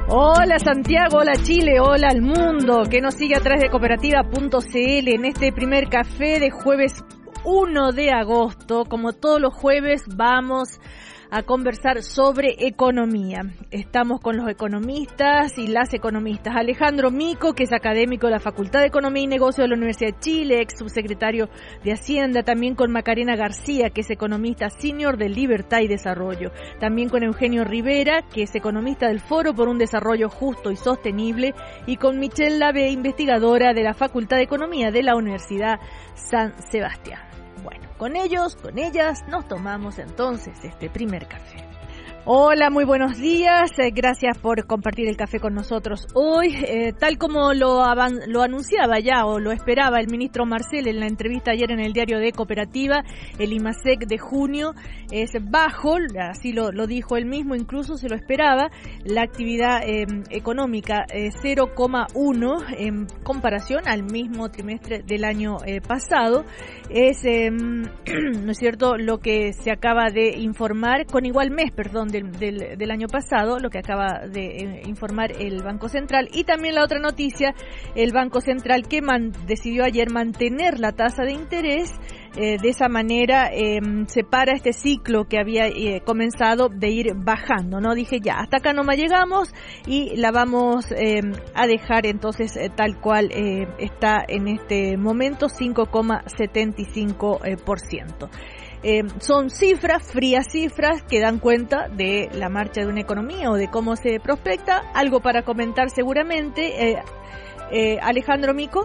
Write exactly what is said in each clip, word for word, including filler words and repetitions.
Hola Santiago, hola Chile, hola al mundo que nos sigue a través de cooperativa punto c l en este primer café de jueves uno de agosto. Como todos los jueves vamos a conversar sobre economía. Estamos con los economistas y las economistas. Alejandro Mico, que es académico de la Facultad de Economía y Negocio de la Universidad de Chile, ex subsecretario de Hacienda. También con Macarena García, que es economista senior de Libertad y Desarrollo. También con Eugenio Rivera, que es economista del Foro por un Desarrollo Justo y Sostenible. Y con Michelle Lave, investigadora de la Facultad de Economía de la Universidad San Sebastián. Bueno, con ellos, con ellas, nos tomamos entonces este primer café. Hola, muy buenos días. Eh, gracias por compartir el café con nosotros hoy. Eh, tal como lo, avan- lo anunciaba ya o lo esperaba el ministro Marcel en la entrevista ayer en el diario de Cooperativa, el IMASEC de junio es bajo, así lo, lo dijo él mismo, incluso se lo esperaba. La actividad eh, económica eh, cero coma uno en comparación al mismo trimestre del año eh, pasado. Es, eh, ¿no es cierto?, lo que se acaba de informar, con igual mes, perdón, Del, del, del año pasado, lo que acaba de eh, informar el Banco Central. Y también la otra noticia, el Banco Central que man, decidió ayer mantener la tasa de interés. Eh, de esa manera eh, se para este ciclo que había eh, comenzado de ir bajando, ¿no? Dije ya, hasta acá nomás llegamos y la vamos eh, a dejar entonces eh, tal cual eh, está en este momento, cinco coma setenta y cinco por ciento. Eh, son cifras, frías cifras, que dan cuenta de la marcha de una economía o de cómo se prospecta. Algo para comentar seguramente. Eh, eh, Alejandro Mico.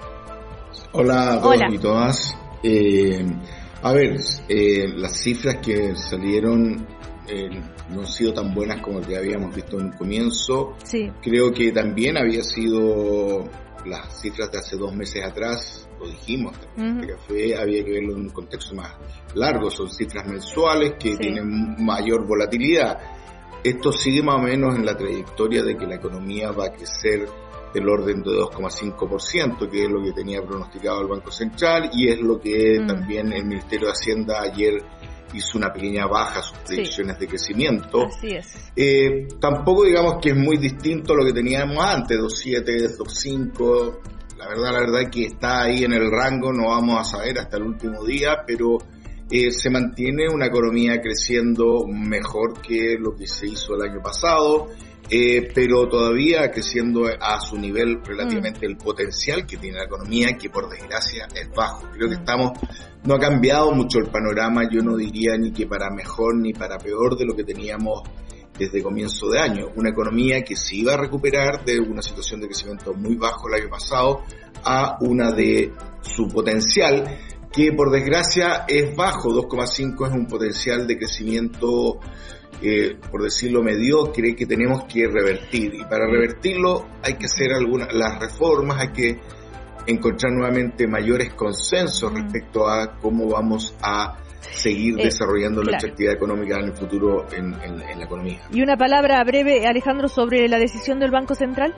Hola a todos Hola. y todas. Eh, a ver, eh, las cifras que salieron eh, no han sido tan buenas como que habíamos visto en un comienzo. Sí. Creo que también había sido las cifras de hace dos meses atrás. Lo dijimos, uh-huh. Este café había que verlo en un contexto más largo, son cifras mensuales que sí. tienen mayor volatilidad. Esto sigue más o menos en la trayectoria de que la economía va a crecer del orden de dos coma cinco por ciento, que es lo que tenía pronosticado el Banco Central, y es lo que uh-huh. también el Ministerio de Hacienda ayer hizo una pequeña baja a sus predicciones sí. de crecimiento. Así es. Eh, tampoco digamos que es muy distinto a lo que teníamos antes, dos coma siete, dos coma cinco. La verdad, la verdad es que está ahí en el rango, no vamos a saber hasta el último día, pero eh, se mantiene una economía creciendo mejor que lo que se hizo el año pasado, eh, pero todavía creciendo a su nivel relativamente mm. el potencial que tiene la economía, que por desgracia es bajo. Creo que estamos, no ha cambiado mucho el panorama, yo no diría ni que para mejor ni para peor de lo que teníamos desde comienzo de año. Una economía que se iba a recuperar de una situación de crecimiento muy bajo el año pasado a una de su potencial, que por desgracia es bajo. Dos coma cinco es un potencial de crecimiento, eh, por decirlo mediocre, que tenemos que revertir. Y para revertirlo hay que hacer algunas las reformas, hay que encontrar nuevamente mayores consensos respecto a cómo vamos a seguir eh, desarrollando claro. nuestra actividad económica en el futuro en, en, en la economía. Y una palabra breve, Alejandro, sobre la decisión del Banco Central.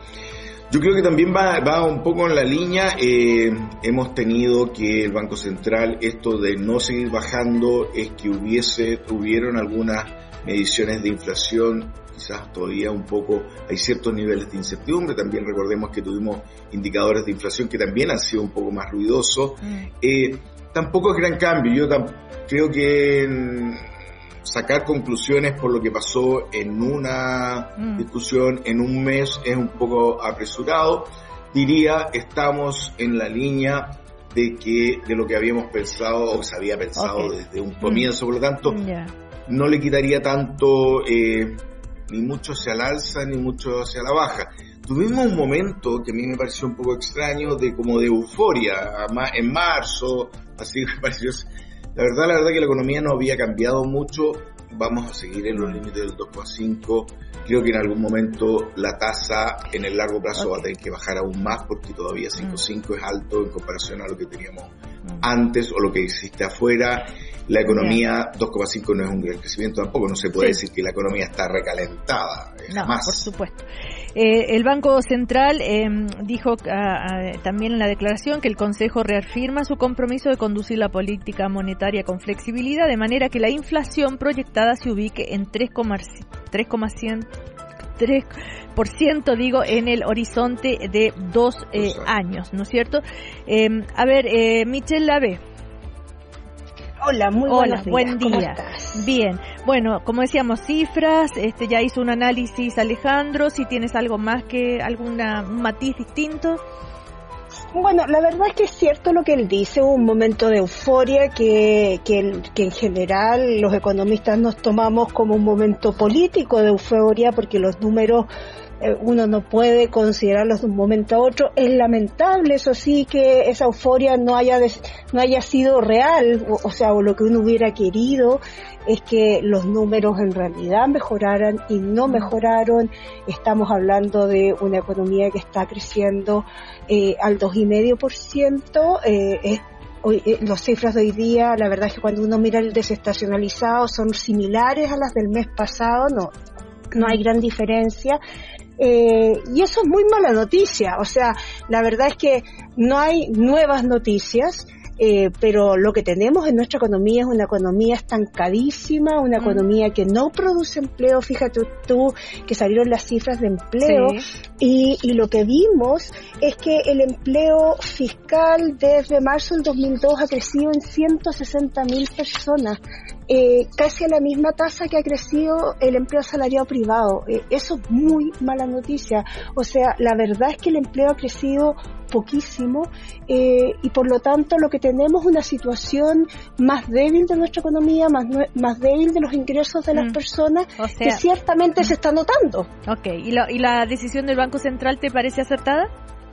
Yo creo que también va, va un poco en la línea. Eh, hemos tenido que el Banco Central, esto de no seguir bajando, es que hubiese, hubieron algunas mediciones de inflación, quizás todavía un poco, hay ciertos niveles de incertidumbre. También recordemos que tuvimos indicadores de inflación que también han sido un poco más ruidosos. Mm. Eh, Tampoco es gran cambio. Yo tam- creo que en sacar conclusiones por lo que pasó en una mm. discusión en un mes es un poco apresurado. Diría, estamos en la línea de que de lo que habíamos pensado o se había pensado okay. desde un comienzo. Mm. Por lo tanto, yeah. no le quitaría tanto eh, ni mucho hacia el alza ni mucho hacia la baja. Tuvimos un momento que a mí me pareció un poco extraño de como de euforia en marzo, así me pareció. La verdad, la verdad que la economía no había cambiado mucho. Vamos a seguir en los límites del dos coma cinco. Creo que en algún momento la tasa en el largo plazo okay. va a tener que bajar aún más, porque todavía cinco coma cinco es alto en comparación a lo que teníamos antes o lo que existe afuera. La economía, dos coma cinco no es un gran crecimiento tampoco, no se puede sí. decir que la economía está recalentada, no, jamás. Por supuesto. Eh, el Banco Central eh, dijo uh, también en la declaración que el Consejo reafirma su compromiso de conducir la política monetaria con flexibilidad, de manera que la inflación proyectada se ubique en tres coma cien tres por ciento, digo, en el horizonte de dos eh, años, ¿no es cierto? Eh, a ver, eh, Michelle Lavé. Hola, muy Hola, buenos días. buen día. ¿Cómo estás? Bien. Bueno, como decíamos, cifras, este ya hizo un análisis Alejandro, si tienes algo más que alguna un matiz distinto. Bueno, la verdad es que es cierto lo que él dice, un momento de euforia que, que, que en general los economistas nos tomamos como un momento político de euforia porque los números eh, uno no puede considerarlos de un momento a otro. Es lamentable, eso sí, que esa euforia no haya des, no haya sido real, o, o sea, o lo que uno hubiera querido es que los números en realidad mejoraran y no mejoraron. Estamos hablando de una economía que está creciendo eh, al dos coma cinco por ciento. Eh, es Hoy, eh, las cifras de hoy día, la verdad es que cuando uno mira el desestacionalizado son similares a las del mes pasado, no, no hay gran diferencia. Eh, y eso es muy mala noticia, o sea, la verdad es que no hay nuevas noticias. Eh, pero lo que tenemos en nuestra economía es una economía estancadísima, una mm. economía que no produce empleo. Fíjate tú que salieron las cifras de empleo, sí. y, y lo que vimos es que el empleo fiscal desde marzo del dos mil dos ha crecido en ciento sesenta mil personas, eh, casi a la misma tasa que ha crecido el empleo asalariado privado. Eh, eso es muy mala noticia. O sea, la verdad es que el empleo ha crecido poquísimo, eh, y por lo tanto lo que tenemos es una situación más débil de nuestra economía, más más débil de los ingresos de las mm. personas, o sea, que ciertamente mm. se está notando. Okay. ¿Y, lo, ¿Y la decisión del Banco Central te parece acertada?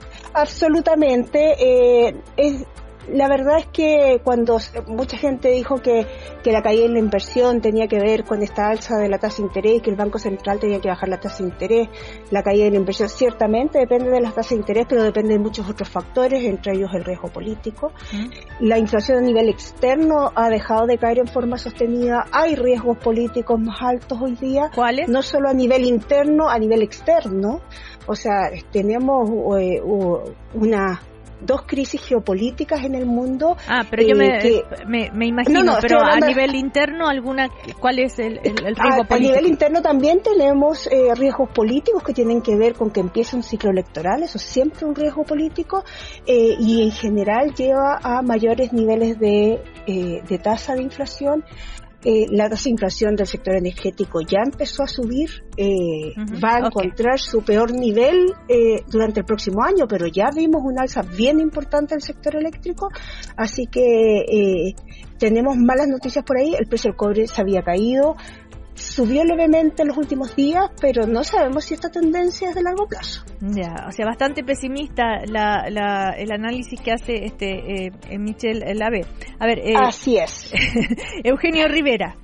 Absolutamente. Eh, es La verdad es que cuando mucha gente dijo que, que la caída en la inversión tenía que ver con esta alza de la tasa de interés, que el Banco Central tenía que bajar la tasa de interés, la caída de la inversión ciertamente depende de las tasas de interés, pero depende de muchos otros factores, entre ellos el riesgo político. ¿Mm? La inflación a nivel externo ha dejado de caer en forma sostenida, hay riesgos políticos más altos hoy día. ¿Cuáles? No solo a nivel interno, a nivel externo. O sea, tenemos eh, una... dos crisis geopolíticas en el mundo. Ah, pero eh, yo me, que, me, me imagino, no, no, pero a nivel interno, alguna ¿cuál es el, el, el riesgo a, político? A nivel interno también tenemos eh, riesgos políticos que tienen que ver con que empiece un ciclo electoral, eso es siempre un riesgo político, eh, y en general lleva a mayores niveles de, eh, de tasa de inflación. Eh, la tasa de inflación del sector energético ya empezó a subir, eh, uh-huh. va a encontrar okay. su peor nivel eh, durante el próximo año, pero ya vimos un alza bien importante del sector eléctrico, así que eh, tenemos malas noticias por ahí. El precio del cobre se había caído, subió levemente en los últimos días, pero no sabemos si esta tendencia es de largo plazo. Ya, o sea, bastante pesimista la, la, el análisis que hace este eh, Michelle Lavé. A ver, eh, así es. Eugenio Rivera.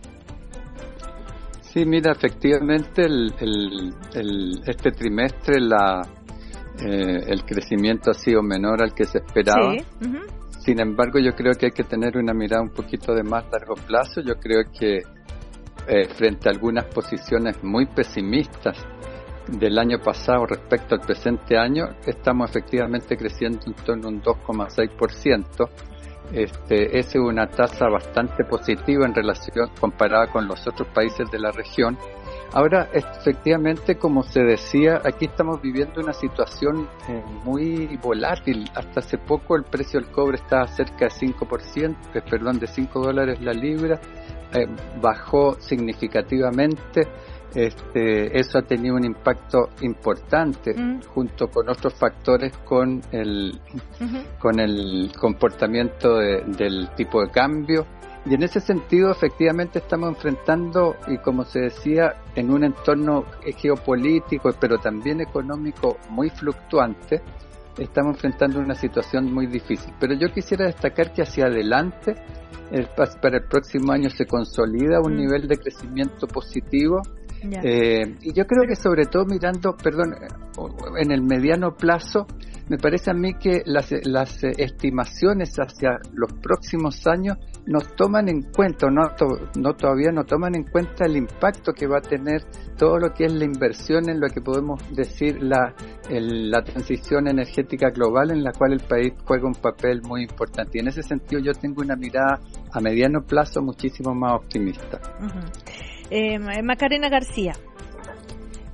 Sí, mira, efectivamente el, el, el este trimestre la eh, el crecimiento ha sido menor al que se esperaba. Sí. Uh-huh. Sin embargo, yo creo que hay que tener una mirada un poquito de más largo plazo. Yo creo que Eh, frente a algunas posiciones muy pesimistas del año pasado respecto al presente año, estamos efectivamente creciendo en torno a un dos coma seis por ciento. Este, esa es una tasa bastante positiva en relación comparada con los otros países de la región. Ahora, efectivamente, como se decía, aquí estamos viviendo una situación eh, muy volátil. Hasta hace poco el precio del cobre estaba cerca de cinco por ciento, eh, perdón, de cinco dólares la libra. Eh, bajó significativamente. Este, eso ha tenido un impacto importante mm. junto con otros factores con el uh-huh. con el comportamiento de, del tipo de cambio, y en ese sentido efectivamente estamos enfrentando, y como se decía, en un entorno geopolítico pero también económico muy fluctuante. Estamos enfrentando una situación muy difícil, pero yo quisiera destacar que hacia adelante el, para el próximo año se consolida un mm. nivel de crecimiento positivo. Yeah. Eh, y yo creo que sobre todo mirando, perdón, en el mediano plazo, me parece a mí que las, las estimaciones hacia los próximos años nos toman en cuenta, no, no todavía no toman en cuenta el impacto que va a tener todo lo que es la inversión en lo que podemos decir la, el, la transición energética global, en la cual el país juega un papel muy importante. Y en ese sentido yo tengo una mirada a mediano plazo muchísimo más optimista. Uh-huh. Eh, Macarena García.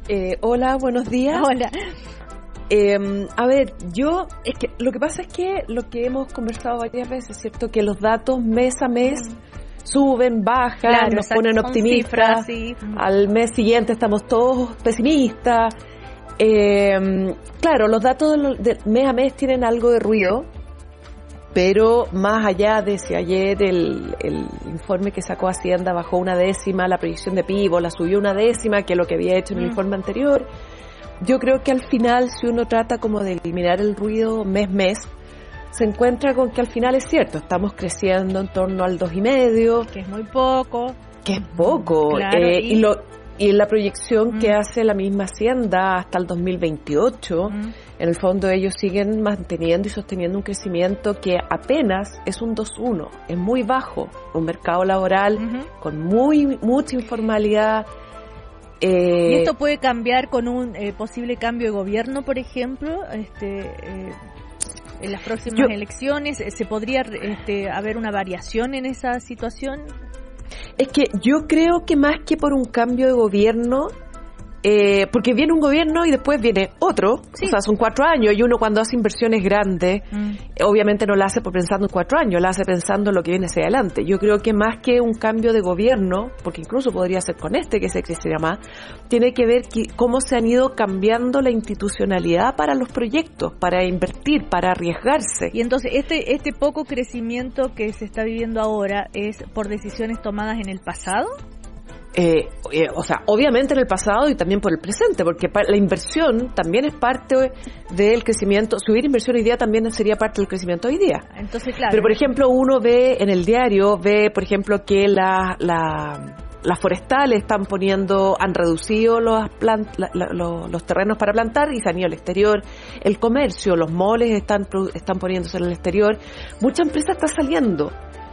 Eh, hola, buenos días. Hola. Eh, a ver, yo, es que lo que pasa es que lo que hemos conversado varias veces, ¿cierto? Que los datos mes a mes suben, bajan, claro, nos ponen optimistas. Cifras, sí. Al mes siguiente estamos todos pesimistas. Eh, claro, los datos de, de mes a mes tienen algo de ruido, pero más allá de si ayer el, el informe que sacó Hacienda bajó una décima, la proyección de P I B o la subió una décima, que es lo que había hecho en el mm. informe anterior, yo creo que al final, si uno trata como de eliminar el ruido mes-mes, se encuentra con que al final es cierto, estamos creciendo en torno al dos y medio, que es muy poco, que es poco, claro, eh, y... y lo y la proyección mm. que hace la misma Hacienda hasta el dos mil veintiocho, mm. en el fondo ellos siguen manteniendo y sosteniendo un crecimiento que apenas es un dos uno, es muy bajo, un mercado laboral mm-hmm. con muy mucha informalidad. Eh, ¿Y esto puede cambiar con un eh, posible cambio de gobierno, por ejemplo? Este, eh, en las próximas yo, elecciones, ¿se podría este, haber una variación en esa situación? Es que yo creo que más que por un cambio de gobierno, eh, porque viene un gobierno y después viene otro, sí. O sea, son cuatro años y uno cuando hace inversiones grandes, mm. eh, obviamente no la hace por pensando en cuatro años, la hace pensando en lo que viene hacia adelante. Yo creo que más que un cambio de gobierno, porque incluso podría ser con este que se crecería más, tiene que ver que, cómo se han ido cambiando la institucionalidad para los proyectos, para invertir, para arriesgarse. Y entonces este este poco crecimiento que se está viviendo ahora es por decisiones tomadas en el pasado. Eh, eh, o sea, obviamente en el pasado y también por el presente, porque la inversión también es parte del crecimiento. Subir inversión hoy día también sería parte del crecimiento hoy día. Entonces, claro. Pero, por ejemplo, uno ve en el diario, ve, por ejemplo, que la, la, las forestales están poniendo, han reducido los, plant, la, la, los, los terrenos para plantar y se han ido al exterior. El comercio, los moles están, están poniéndose en el exterior. Mucha empresa está saliendo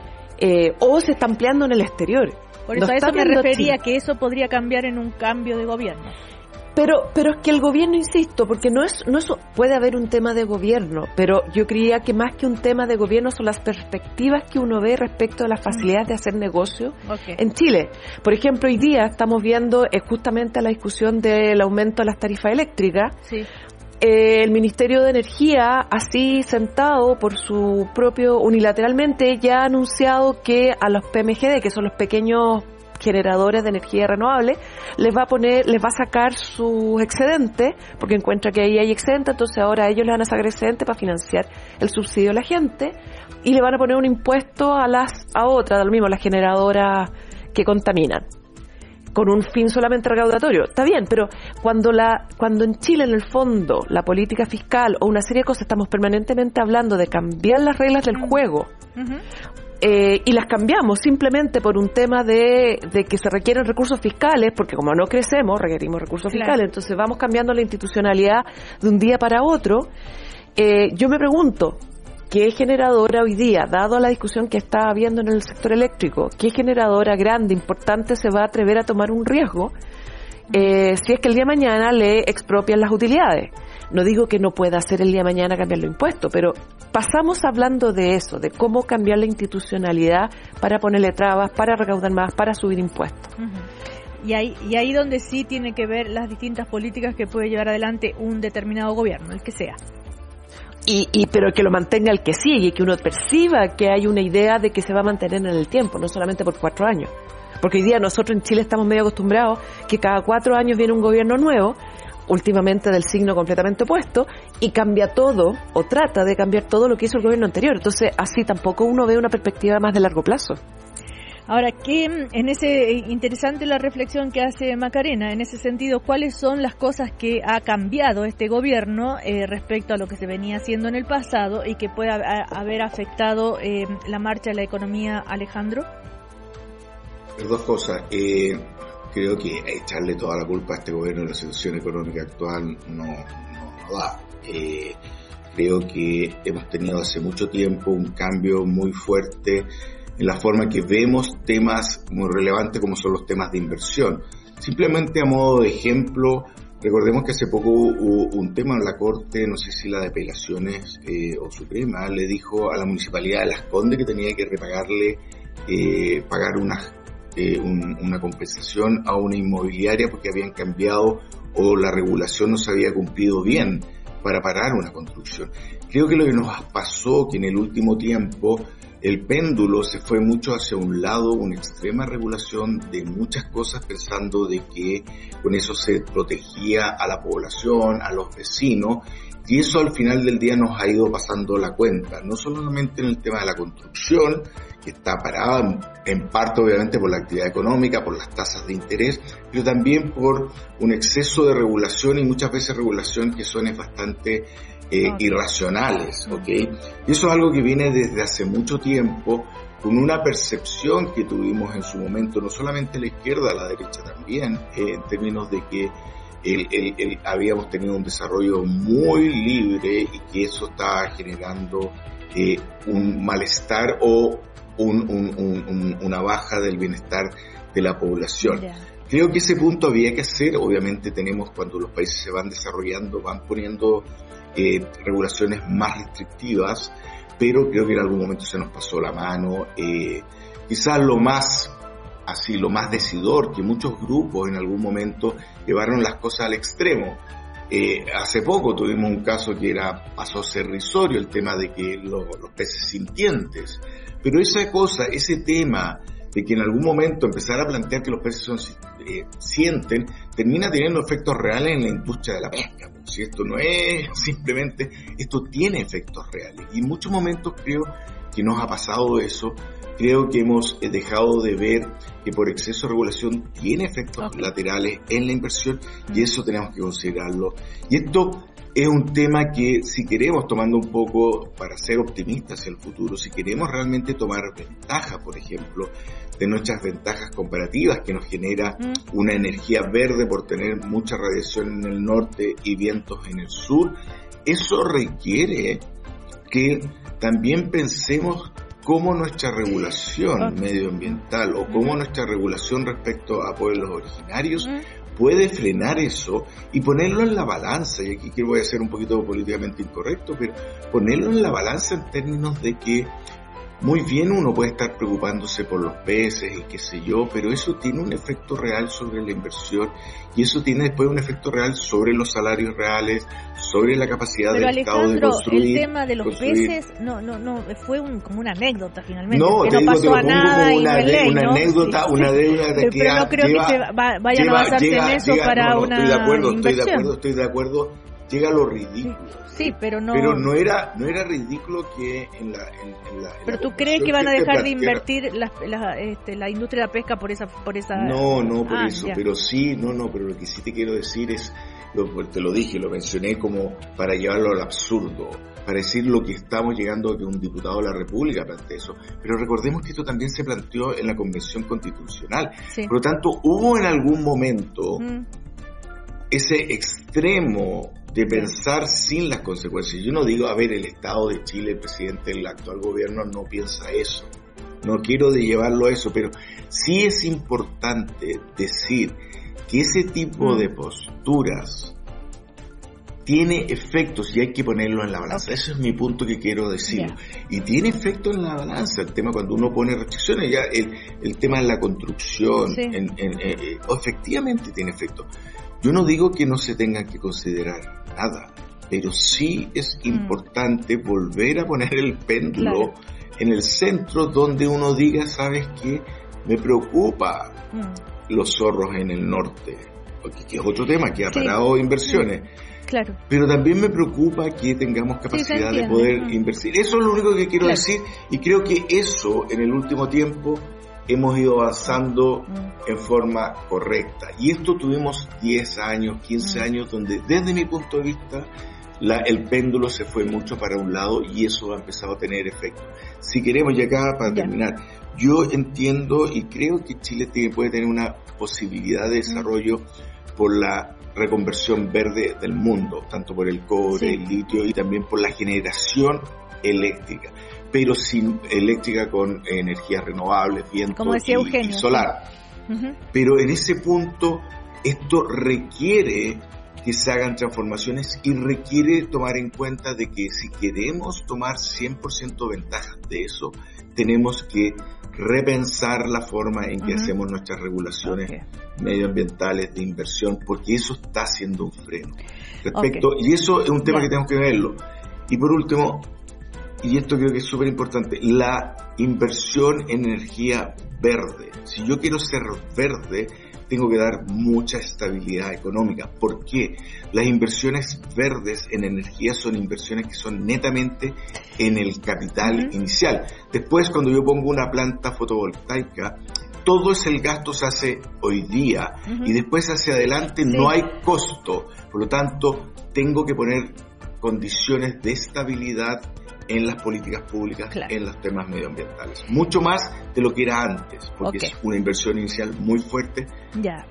eh, o se está ampliando en el exterior. Por eso no a eso me refería, que eso podría cambiar en un cambio de gobierno. Pero pero es que el gobierno, insisto, porque no es no es, puede haber un tema de gobierno, pero yo creía que más que un tema de gobierno son las perspectivas que uno ve respecto a las facilidades de hacer negocio okay. en Chile. Por ejemplo, hoy día estamos viendo eh, justamente la discusión del aumento de las tarifas eléctricas. Sí. Eh, el Ministerio de Energía, así sentado por su propio, unilateralmente, ya ha anunciado que a los P M G D, que son los pequeños generadores de energía renovable, les va a poner, les va a sacar sus excedentes, porque encuentra que ahí hay excedente, entonces ahora ellos les van a sacar excedente para financiar el subsidio a la gente, y le van a poner un impuesto a las, a otras, de lo mismo, las generadoras que contaminan, con un fin solamente recaudatorio. Está bien, pero cuando la cuando en Chile, en el fondo, la política fiscal o una serie de cosas, estamos permanentemente hablando de cambiar las reglas del juego, uh-huh. eh, y las cambiamos simplemente por un tema de, de que se requieren recursos fiscales, porque como no crecemos, requerimos recursos claro. fiscales, entonces vamos cambiando la institucionalidad de un día para otro. Eh, yo me pregunto, ¿qué generadora hoy día, dado a la discusión que está habiendo en el sector eléctrico, qué generadora grande, importante se va a atrever a tomar un riesgo eh, si es que el día de mañana le expropian las utilidades? No digo que no pueda hacer el día de mañana cambiar los impuestos, pero pasamos hablando de eso, de cómo cambiar la institucionalidad para ponerle trabas, para recaudar más, para subir impuestos. Uh-huh. Y ahí, y ahí donde sí tiene que ver las distintas políticas que puede llevar adelante un determinado gobierno, el que sea. Y, y pero que lo mantenga el que sigue, y que uno perciba que hay una idea de que se va a mantener en el tiempo, no solamente por cuatro años. Porque hoy día nosotros en Chile estamos medio acostumbrados que cada cuatro años viene un gobierno nuevo, últimamente del signo completamente opuesto, y cambia todo, o trata de cambiar todo lo que hizo el gobierno anterior. Entonces, así tampoco uno ve una perspectiva más de largo plazo. Ahora, que en ese interesante la reflexión que hace Macarena, en ese sentido, ¿cuáles son las cosas que ha cambiado este gobierno eh, respecto a lo que se venía haciendo en el pasado y que puede a, haber afectado eh, la marcha de la economía, Alejandro? Dos cosas. Eh, creo que echarle toda la culpa a este gobierno de la situación económica actual no, no, no da. Eh, creo que hemos tenido hace mucho tiempo un cambio muy fuerte en la forma en que vemos temas muy relevantes como son los temas de inversión. Simplemente a modo de ejemplo, recordemos que hace poco hubo un tema en la Corte, no sé si la de Apelaciones eh, o Suprema, le dijo a la Municipalidad de Las Condes que tenía que repagarle, eh, pagar unas eh, un, una compensación a una inmobiliaria porque habían cambiado o la regulación no se había cumplido bien para parar una construcción. Creo que lo que nos pasó que en el último tiempo el péndulo se fue mucho hacia un lado, una extrema regulación de muchas cosas, pensando de que con eso se protegía a la población, a los vecinos, y eso al final del día nos ha ido pasando la cuenta, no solamente en el tema de la construcción, que está parada en parte obviamente por la actividad económica, por las tasas de interés, pero también por un exceso de regulación y muchas veces regulación que son bastante eh, okay. irracionales, ¿ok? Y eso es algo que viene desde hace mucho tiempo, con una percepción que tuvimos en su momento, no solamente la izquierda, la derecha también, eh, en términos de que El, el, el, habíamos tenido un desarrollo muy libre y que eso estaba generando eh, un malestar o un, un, un, un, una baja del bienestar de la población. Yeah. Creo que ese punto había que hacer. Obviamente tenemos, cuando los países se van desarrollando, van poniendo eh, regulaciones más restrictivas, pero creo que en algún momento se nos pasó la mano. Eh, quizás lo más así lo más decidor, que muchos grupos en algún momento llevaron las cosas al extremo. Eh, hace poco tuvimos un caso que era, pasó a ser risorio, el tema de que lo, los peces sintientes, pero esa cosa, ese tema de que en algún momento empezar a plantear que los peces son, eh, sienten, termina teniendo efectos reales en la industria de la pesca. Si esto no es simplemente, esto tiene efectos reales, y en muchos momentos creo que nos ha pasado eso. Creo que hemos dejado de ver que por exceso de regulación tiene efectos okay. laterales en la inversión, y eso tenemos que considerarlo. Y esto es un tema que, si queremos, tomando un poco para ser optimistas hacia el futuro, si queremos realmente tomar ventaja, por ejemplo, de nuestras ventajas comparativas que nos genera mm. una energía verde por tener mucha radiación en el norte y vientos en el sur, eso requiere que también pensemos cómo nuestra regulación medioambiental o cómo nuestra regulación respecto a pueblos originarios puede frenar eso y ponerlo en la balanza. Y aquí voy a ser un poquito políticamente incorrecto, pero ponerlo en la balanza en términos de que muy bien uno puede estar preocupándose por los peces y qué sé yo, pero eso tiene un efecto real sobre la inversión, y eso tiene después un efecto real sobre los salarios reales, sobre la capacidad pero del Estado de construir. El tema de los construir. peces no no no fue un, como una anécdota finalmente, no, que te no digo, pasó te lo a pongo nada como y una, no es ley, una ¿no? anécdota, sí, una sí. deuda de que pero no creo lleva, que se va, vayan lleva, a basarse lleva, en eso llega, para no, no, una estoy de acuerdo, inversión. Estoy de acuerdo, estoy de acuerdo. Llega a lo ridículo. Sí, pero no. Pero no era, no era ridículo que en la. En, en la en pero la tú crees que van a que dejar planteara... de invertir la, la, este, la industria de la pesca por esa, por esa. No, no por ah, eso, ya. pero sí, no, no, pero lo que sí te quiero decir es, lo, te lo dije, lo mencioné como para llevarlo al absurdo, para decir lo que estamos llegando a que un diputado de la República plantee eso. Pero recordemos que esto también se planteó en la Convención Constitucional. Sí. Por lo tanto, hubo en algún momento mm. ese extremo de pensar sin las consecuencias. Yo no digo, a ver, el Estado de Chile, el presidente del actual gobierno no piensa eso. No quiero de llevarlo a eso, pero sí es importante decir que ese tipo de posturas tiene efectos y hay que ponerlo en la balanza. Ese es mi punto que quiero decir. Yeah. Y tiene efectos en la balanza. El tema cuando uno pone restricciones, ya el, el tema en la construcción, sí. en, en, en, efectivamente tiene efectos. Yo no digo que no se tengan que considerar nada, pero sí es mm. importante volver a poner el péndulo claro. en el centro donde uno diga, ¿sabes qué? Me preocupa mm. los zorros en el norte, porque que es otro tema que ha sí. parado inversiones. Mm. Claro. Pero también me preocupa que tengamos capacidad sí, de poder mm. invertir. Eso es lo único que quiero claro. decir, y creo que eso en el último tiempo hemos ido avanzando mm. en forma correcta. Y esto tuvimos diez años, quince mm. años, donde desde mi punto de vista la, el péndulo se fue mucho para un lado y eso ha empezado a tener efecto. Si queremos, y acá para yeah. terminar, yo entiendo y creo que Chile tiene, puede tener una posibilidad de desarrollo mm. por la reconversión verde del mundo, tanto por el cobre, sí. el litio y también por la generación eléctrica, pero sin eléctrica con energías renovables, viento como decía y, Eugenio, y solar. Sí. Uh-huh. Pero en ese punto esto requiere que se hagan transformaciones y requiere tomar en cuenta de que si queremos tomar cien por ciento ventajas de eso, tenemos que repensar la forma en que uh-huh. hacemos nuestras regulaciones okay. medioambientales de inversión, porque eso está siendo un freno. Respecto, okay. Y eso es un tema yeah. que tenemos que verlo. Y por último, y esto creo que es súper importante, la inversión en energía verde. Si yo quiero ser verde, tengo que dar mucha estabilidad económica. ¿Por qué? Las inversiones verdes en energía son inversiones que son netamente en el capital uh-huh. inicial. Después, cuando yo pongo una planta fotovoltaica, todo ese el gasto se hace hoy día uh-huh. y después hacia adelante sí. no hay costo. Por lo tanto, tengo que poner condiciones de estabilidad en las políticas públicas, claro. en los temas medioambientales. Mucho más de lo que era antes, porque okay. es una inversión inicial muy fuerte. Ya.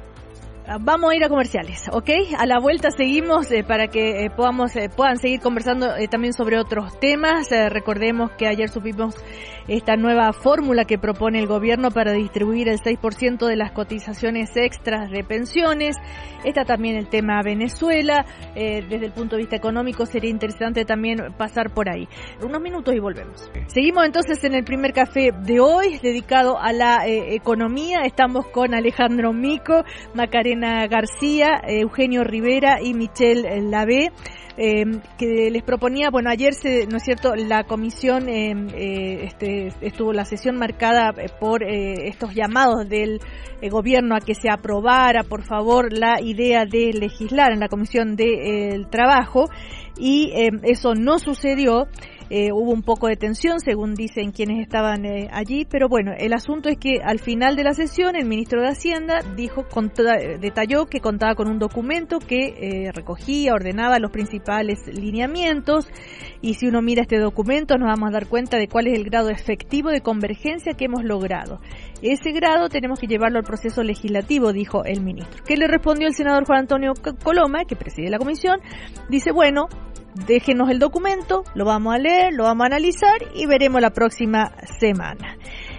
Vamos a ir a comerciales, ¿ok? A la vuelta seguimos eh, para que eh, podamos eh, puedan seguir conversando eh, también sobre otros temas. Eh, recordemos que ayer supimos esta nueva fórmula que propone el gobierno para distribuir el seis por ciento de las cotizaciones extras de pensiones. Está también el tema Venezuela. Eh, desde el punto de vista económico sería interesante también pasar por ahí. Unos minutos y volvemos. Seguimos entonces en el primer café de hoy, dedicado a la eh, economía. Estamos con Alejandro Mico, Macarena García, Eugenio Rivera y Michelle Lavé, eh, que les proponía, bueno, ayer se, no es cierto, la comisión eh, eh, este, estuvo la sesión marcada por eh, estos llamados del eh, gobierno a que se aprobara, por favor, la idea de legislar en la Comisión de eh, Trabajo, y eh, eso no sucedió. Eh, hubo un poco de tensión, según dicen quienes estaban eh, allí, pero bueno, el asunto es que al final de la sesión el ministro de Hacienda dijo, conta, detalló que contaba con un documento que eh, recogía, ordenaba los principales lineamientos, y si uno mira este documento nos vamos a dar cuenta de cuál es el grado efectivo de convergencia que hemos logrado. Ese grado tenemos que llevarlo al proceso legislativo, dijo el ministro. ¿Qué le respondió el senador Juan Antonio Coloma, que preside la comisión? Dice, bueno, déjenos el documento, lo vamos a leer, lo vamos a analizar y veremos la próxima semana.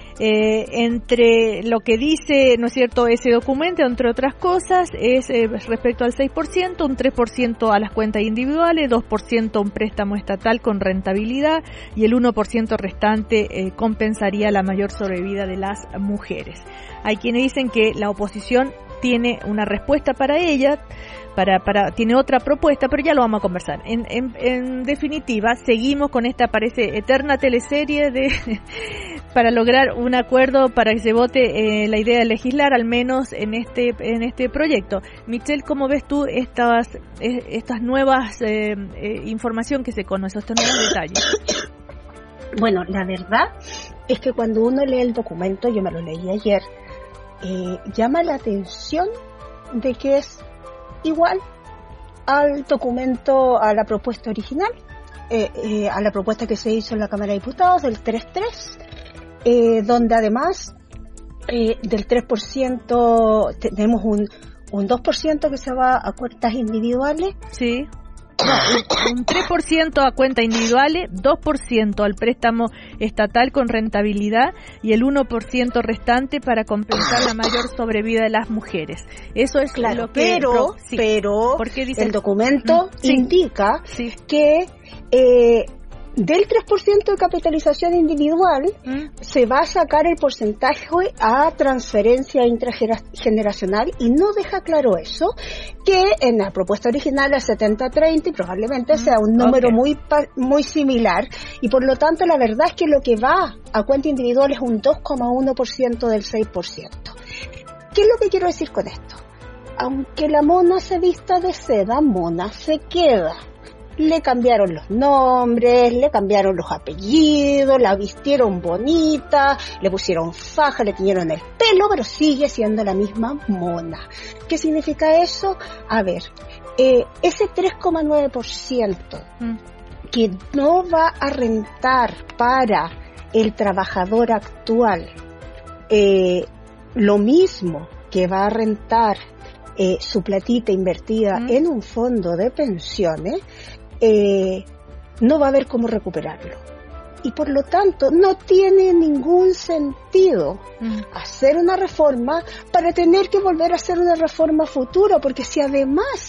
Eh, entre lo que dice, ¿no es cierto?, ese documento, entre otras cosas, es eh, respecto al seis por ciento, un tres por ciento a las cuentas individuales, dos por ciento un préstamo estatal con rentabilidad y el uno por ciento restante eh, compensaría la mayor sobrevida de las mujeres. Hay quienes dicen que la oposición tiene una respuesta para ella, Para, para, tiene otra propuesta, pero ya lo vamos a conversar. En, en, en definitiva, seguimos con esta, parece, eterna teleserie de para lograr un acuerdo para que se vote eh, la idea de legislar, al menos en este en este proyecto. Michelle, ¿cómo ves tú estas eh, estas nuevas eh, eh, información que se conoce, estos nuevos detalles? Bueno, la verdad es que cuando uno lee el documento, yo me lo leí ayer, eh, llama la atención de que es igual al documento, a la propuesta original, eh, eh, a la propuesta que se hizo en la Cámara de Diputados del tres tres, eh, donde además eh, del tres por ciento tenemos un, un dos por ciento que se va a cuentas individuales. Sí. No, un tres por ciento a cuentas individuales, dos por ciento al préstamo estatal con rentabilidad y el uno por ciento restante para compensar la mayor sobrevida de las mujeres. Eso es claro, lo que... Pero, no, sí. pero dice, el documento mm, sí, indica sí. que eh, del tres por ciento de capitalización individual ¿Mm? se va a sacar el porcentaje a transferencia intrageneracional, y no deja claro eso, que en la propuesta original es setenta treinta y probablemente ¿Mm? sea un número okay. muy muy similar, y por lo tanto la verdad es que lo que va a cuenta individual es un dos coma uno por ciento del seis por ciento. ¿Qué es lo que quiero decir con esto? Aunque la mona se vista de seda, mona se queda. Le cambiaron los nombres, le cambiaron los apellidos, la vistieron bonita, le pusieron faja, le tiñeron el pelo, pero sigue siendo la misma mona. ¿Qué significa eso? A ver, eh, ese tres coma nueve por ciento mm. que no va a rentar para el trabajador actual, eh, lo mismo que va a rentar eh, su platita invertida mm. en un fondo de pensiones, Eh, no va a haber cómo recuperarlo, y por lo tanto no tiene ningún sentido mm. hacer una reforma para tener que volver a hacer una reforma futura, porque si además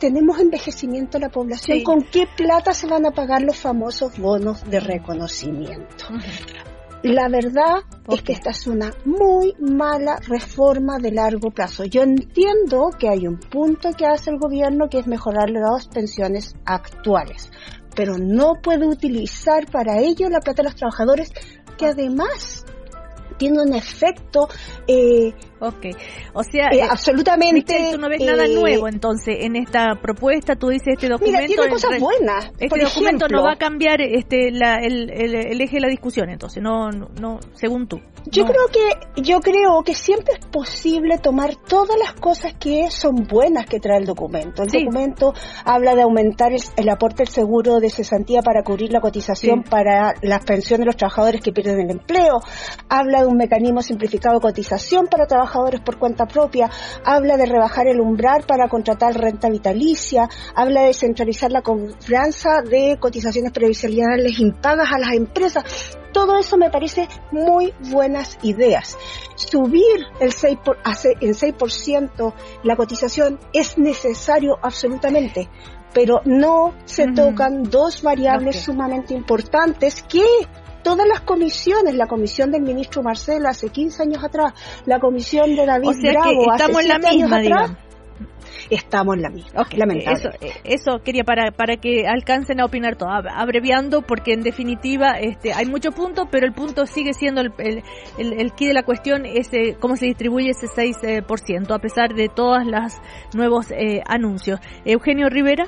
tenemos envejecimiento de la población, sí. ¿con qué plata se van a pagar los famosos bonos de reconocimiento? Uh-huh. La verdad okay. es que esta es una muy mala reforma de largo plazo. Yo entiendo que hay un punto que hace el gobierno, que es mejorar las pensiones actuales, pero no puede utilizar para ello la plata de los trabajadores, que además tiene un efecto eh, ok, o sea, eh, absolutamente Michelle, tú no ves eh, nada nuevo entonces en esta propuesta. Tú dices este documento, mira, tiene cosas re, buenas. Este por documento ejemplo, no va a cambiar este la, el, el, el eje de la discusión, entonces no, no, no según tú. Yo no. creo que yo creo que siempre es posible tomar todas las cosas que son buenas que trae el documento. El sí. documento habla de aumentar el, el aporte del seguro de cesantía para cubrir la cotización sí. para las pensiones de los trabajadores que pierden el empleo. Habla de un mecanismo simplificado de cotización para trabajadores por cuenta propia. Habla de rebajar el umbral para contratar renta vitalicia. Habla de centralizar la cobranza de cotizaciones previsionales impagas a las empresas. Todo eso me parece muy buenas ideas. Subir el seis por, el seis por ciento la cotización es necesario absolutamente, pero no se uh-huh. tocan dos variables okay. sumamente importantes que todas las comisiones, la comisión del ministro Marcel hace quince años atrás, la comisión de David o sea Bravo hace siete años atrás, digamos. Estamos en la misma, okay. lamentable. Eso, eso quería para para que alcancen a opinar todo, abreviando, porque en definitiva este hay muchos puntos, pero el punto sigue siendo el el, el, el quid de la cuestión, es eh, cómo se distribuye ese seis por ciento, a pesar de todos los nuevos eh, anuncios. Eugenio Rivera.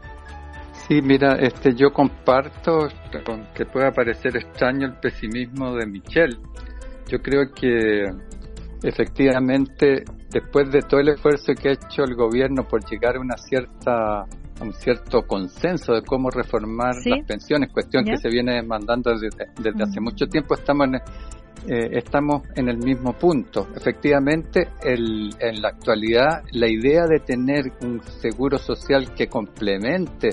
Sí, mira, este, yo comparto, que pueda parecer extraño, el pesimismo de Michelle. Yo creo que efectivamente, después de todo el esfuerzo que ha hecho el gobierno por llegar a una cierta, a un cierto consenso de cómo reformar ¿sí? las pensiones, cuestión ¿Ya? que se viene demandando desde, desde uh-huh. hace mucho tiempo, estamos en, eh, estamos en el mismo punto. Efectivamente, el, en la actualidad, la idea de tener un seguro social que complemente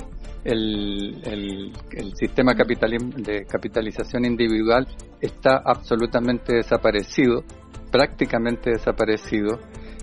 El, el, el sistema capitali- de capitalización individual está absolutamente desaparecido, prácticamente desaparecido.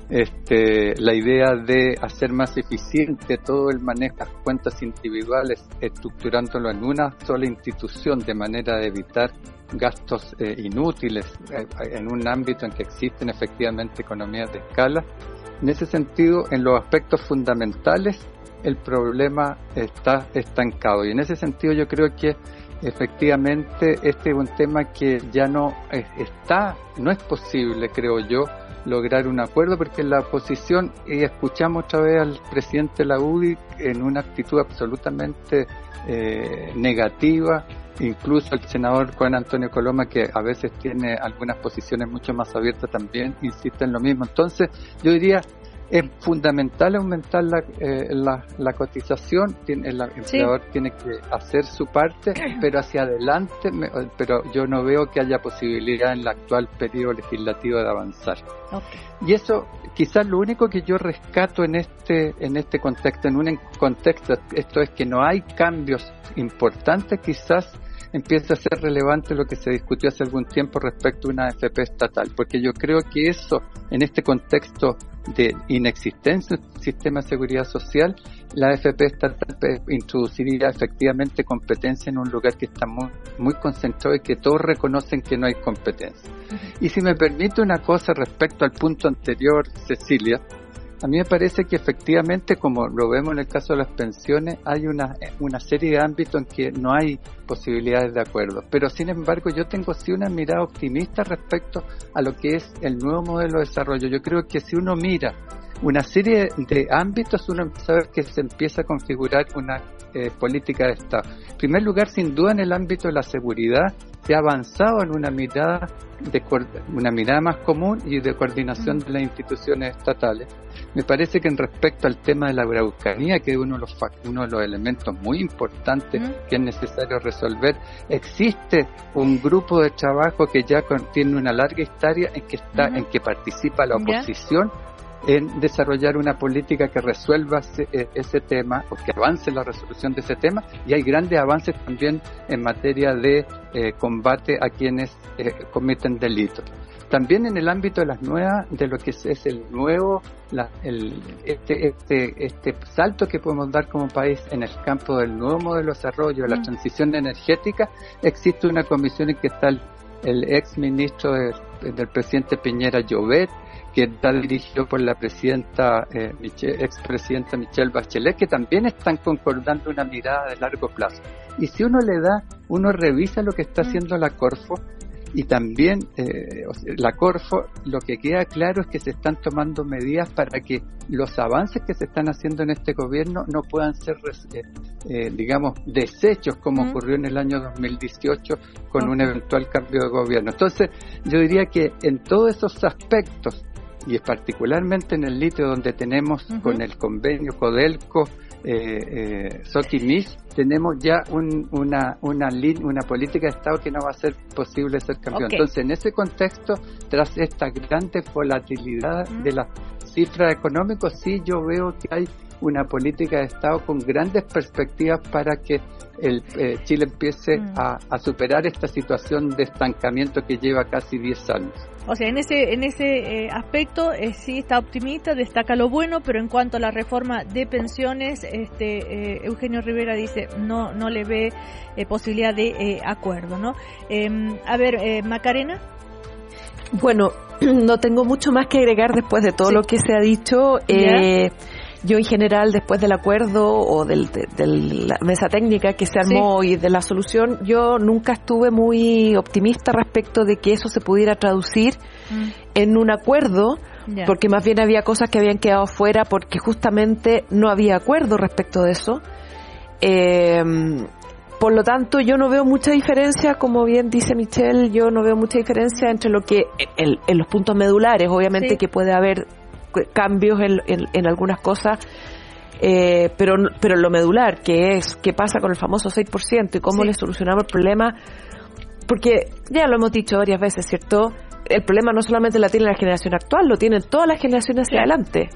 Este, la idea de hacer más eficiente todo el manejo de las cuentas individuales, estructurándolo en una sola institución de manera de evitar gastos eh, inútiles eh, en un ámbito en que existen efectivamente economías de escala. En ese sentido, en los aspectos fundamentales, el problema está estancado, y en ese sentido yo creo que efectivamente este es un tema que ya no está, no es posible, creo yo, lograr un acuerdo, porque la oposición, y escuchamos otra vez al presidente de la U D I en una actitud absolutamente eh, negativa, incluso el senador Juan Antonio Coloma, que a veces tiene algunas posiciones mucho más abiertas, también insiste en lo mismo. Entonces yo diría, es fundamental aumentar la, eh, la, la cotización, tiene, el empleador sí. tiene que hacer su parte, pero hacia adelante, me, pero yo no veo que haya posibilidad en el actual periodo legislativo de avanzar. Okay. Y eso, quizás lo único que yo rescato en este en este contexto, en un contexto, esto es que no hay cambios importantes, quizás empieza a ser relevante lo que se discutió hace algún tiempo respecto a una A F P estatal, porque yo creo que eso, en este contexto de inexistencia del sistema de seguridad social, la A F P estatal introduciría efectivamente competencia en un lugar que está muy, muy concentrado y que todos reconocen que no hay competencia. Uh-huh. Y si me permite una cosa respecto al punto anterior, Cecilia, a mí me parece que efectivamente, como lo vemos en el caso de las pensiones, hay una, una serie de ámbitos en que no hay posibilidades de acuerdo. Pero sin embargo, yo tengo sí una mirada optimista respecto a lo que es el nuevo modelo de desarrollo. Yo creo que si uno mira una serie de ámbitos, uno empieza a ver que se empieza a configurar una eh, política de Estado. En primer lugar, sin duda, en el ámbito de la seguridad, se ha avanzado en una mirada de una mirada más común y de coordinación de las instituciones estatales. Me parece que en respecto al tema de la Araucanía, que es uno de los uno de los elementos muy importantes que es necesario resolver, existe un grupo de trabajo que ya tiene una larga historia en que está, uh-huh. en que participa la oposición. ¿Ya? En desarrollar una política que resuelva ese, ese tema, o que avance la resolución de ese tema, y hay grandes avances también en materia de eh, combate a quienes eh, cometen delitos. también en el ámbito de las nuevas, de lo que es, es el nuevo, la, el, este, este, este salto que podemos dar como país en el campo del nuevo modelo de desarrollo, de la mm. transición energética. Existe una comisión en que está el, el ex ministro de, del presidente Piñera, Llobet, que está dirigido por la presidenta, eh, Michelle, expresidenta Michelle Bachelet, que también están concordando una mirada de largo plazo. Y si uno le da, uno revisa lo que está haciendo la Corfo, y también eh, la Corfo, lo que queda claro es que se están tomando medidas para que los avances que se están haciendo en este gobierno no puedan ser, eh, eh, digamos, desechos como mm. ocurrió en el año dos mil dieciocho con okay. un eventual cambio de gobierno. Entonces, yo diría que en todos esos aspectos, y es particularmente en el litio donde tenemos uh-huh. con el convenio Codelco, eh, eh, Sokimich, tenemos ya un, una, una, una política de Estado que no va a ser posible ser cambión. Okay. Entonces, en ese contexto, tras esta gran volatilidad uh-huh. de las cifras económicas, sí yo veo que hay una política de Estado con grandes perspectivas para que el eh, Chile empiece uh-huh. a, a superar esta situación de estancamiento que lleva casi diez años. O sea, en ese en ese eh, aspecto eh, sí está optimista, destaca lo bueno, pero en cuanto a la reforma de pensiones, este eh, Eugenio Rivera dice no no le ve eh, posibilidad de eh, acuerdo, ¿no? Eh, a ver, eh, Macarena. Bueno, no tengo mucho más que agregar después de todo sí. lo que se ha dicho. Eh, yo en general, después del acuerdo o del, de, de la mesa técnica que se armó sí. y de la solución, yo nunca estuve muy optimista respecto de que eso se pudiera traducir mm. en un acuerdo, yeah. porque más bien había cosas que habían quedado fuera porque justamente no había acuerdo respecto de eso. Eh, por lo tanto, yo no veo mucha diferencia, como bien dice Michelle, yo no veo mucha diferencia entre lo que, en, en los puntos medulares, obviamente sí. que puede haber cambios en, en, en algunas cosas, eh, pero pero lo medular, que es qué pasa con el famoso seis por ciento y cómo sí. le solucionamos el problema, porque ya lo hemos dicho varias veces, ¿cierto? El problema no solamente la tiene la generación actual, lo tienen todas las generaciones hacia sí. adelante.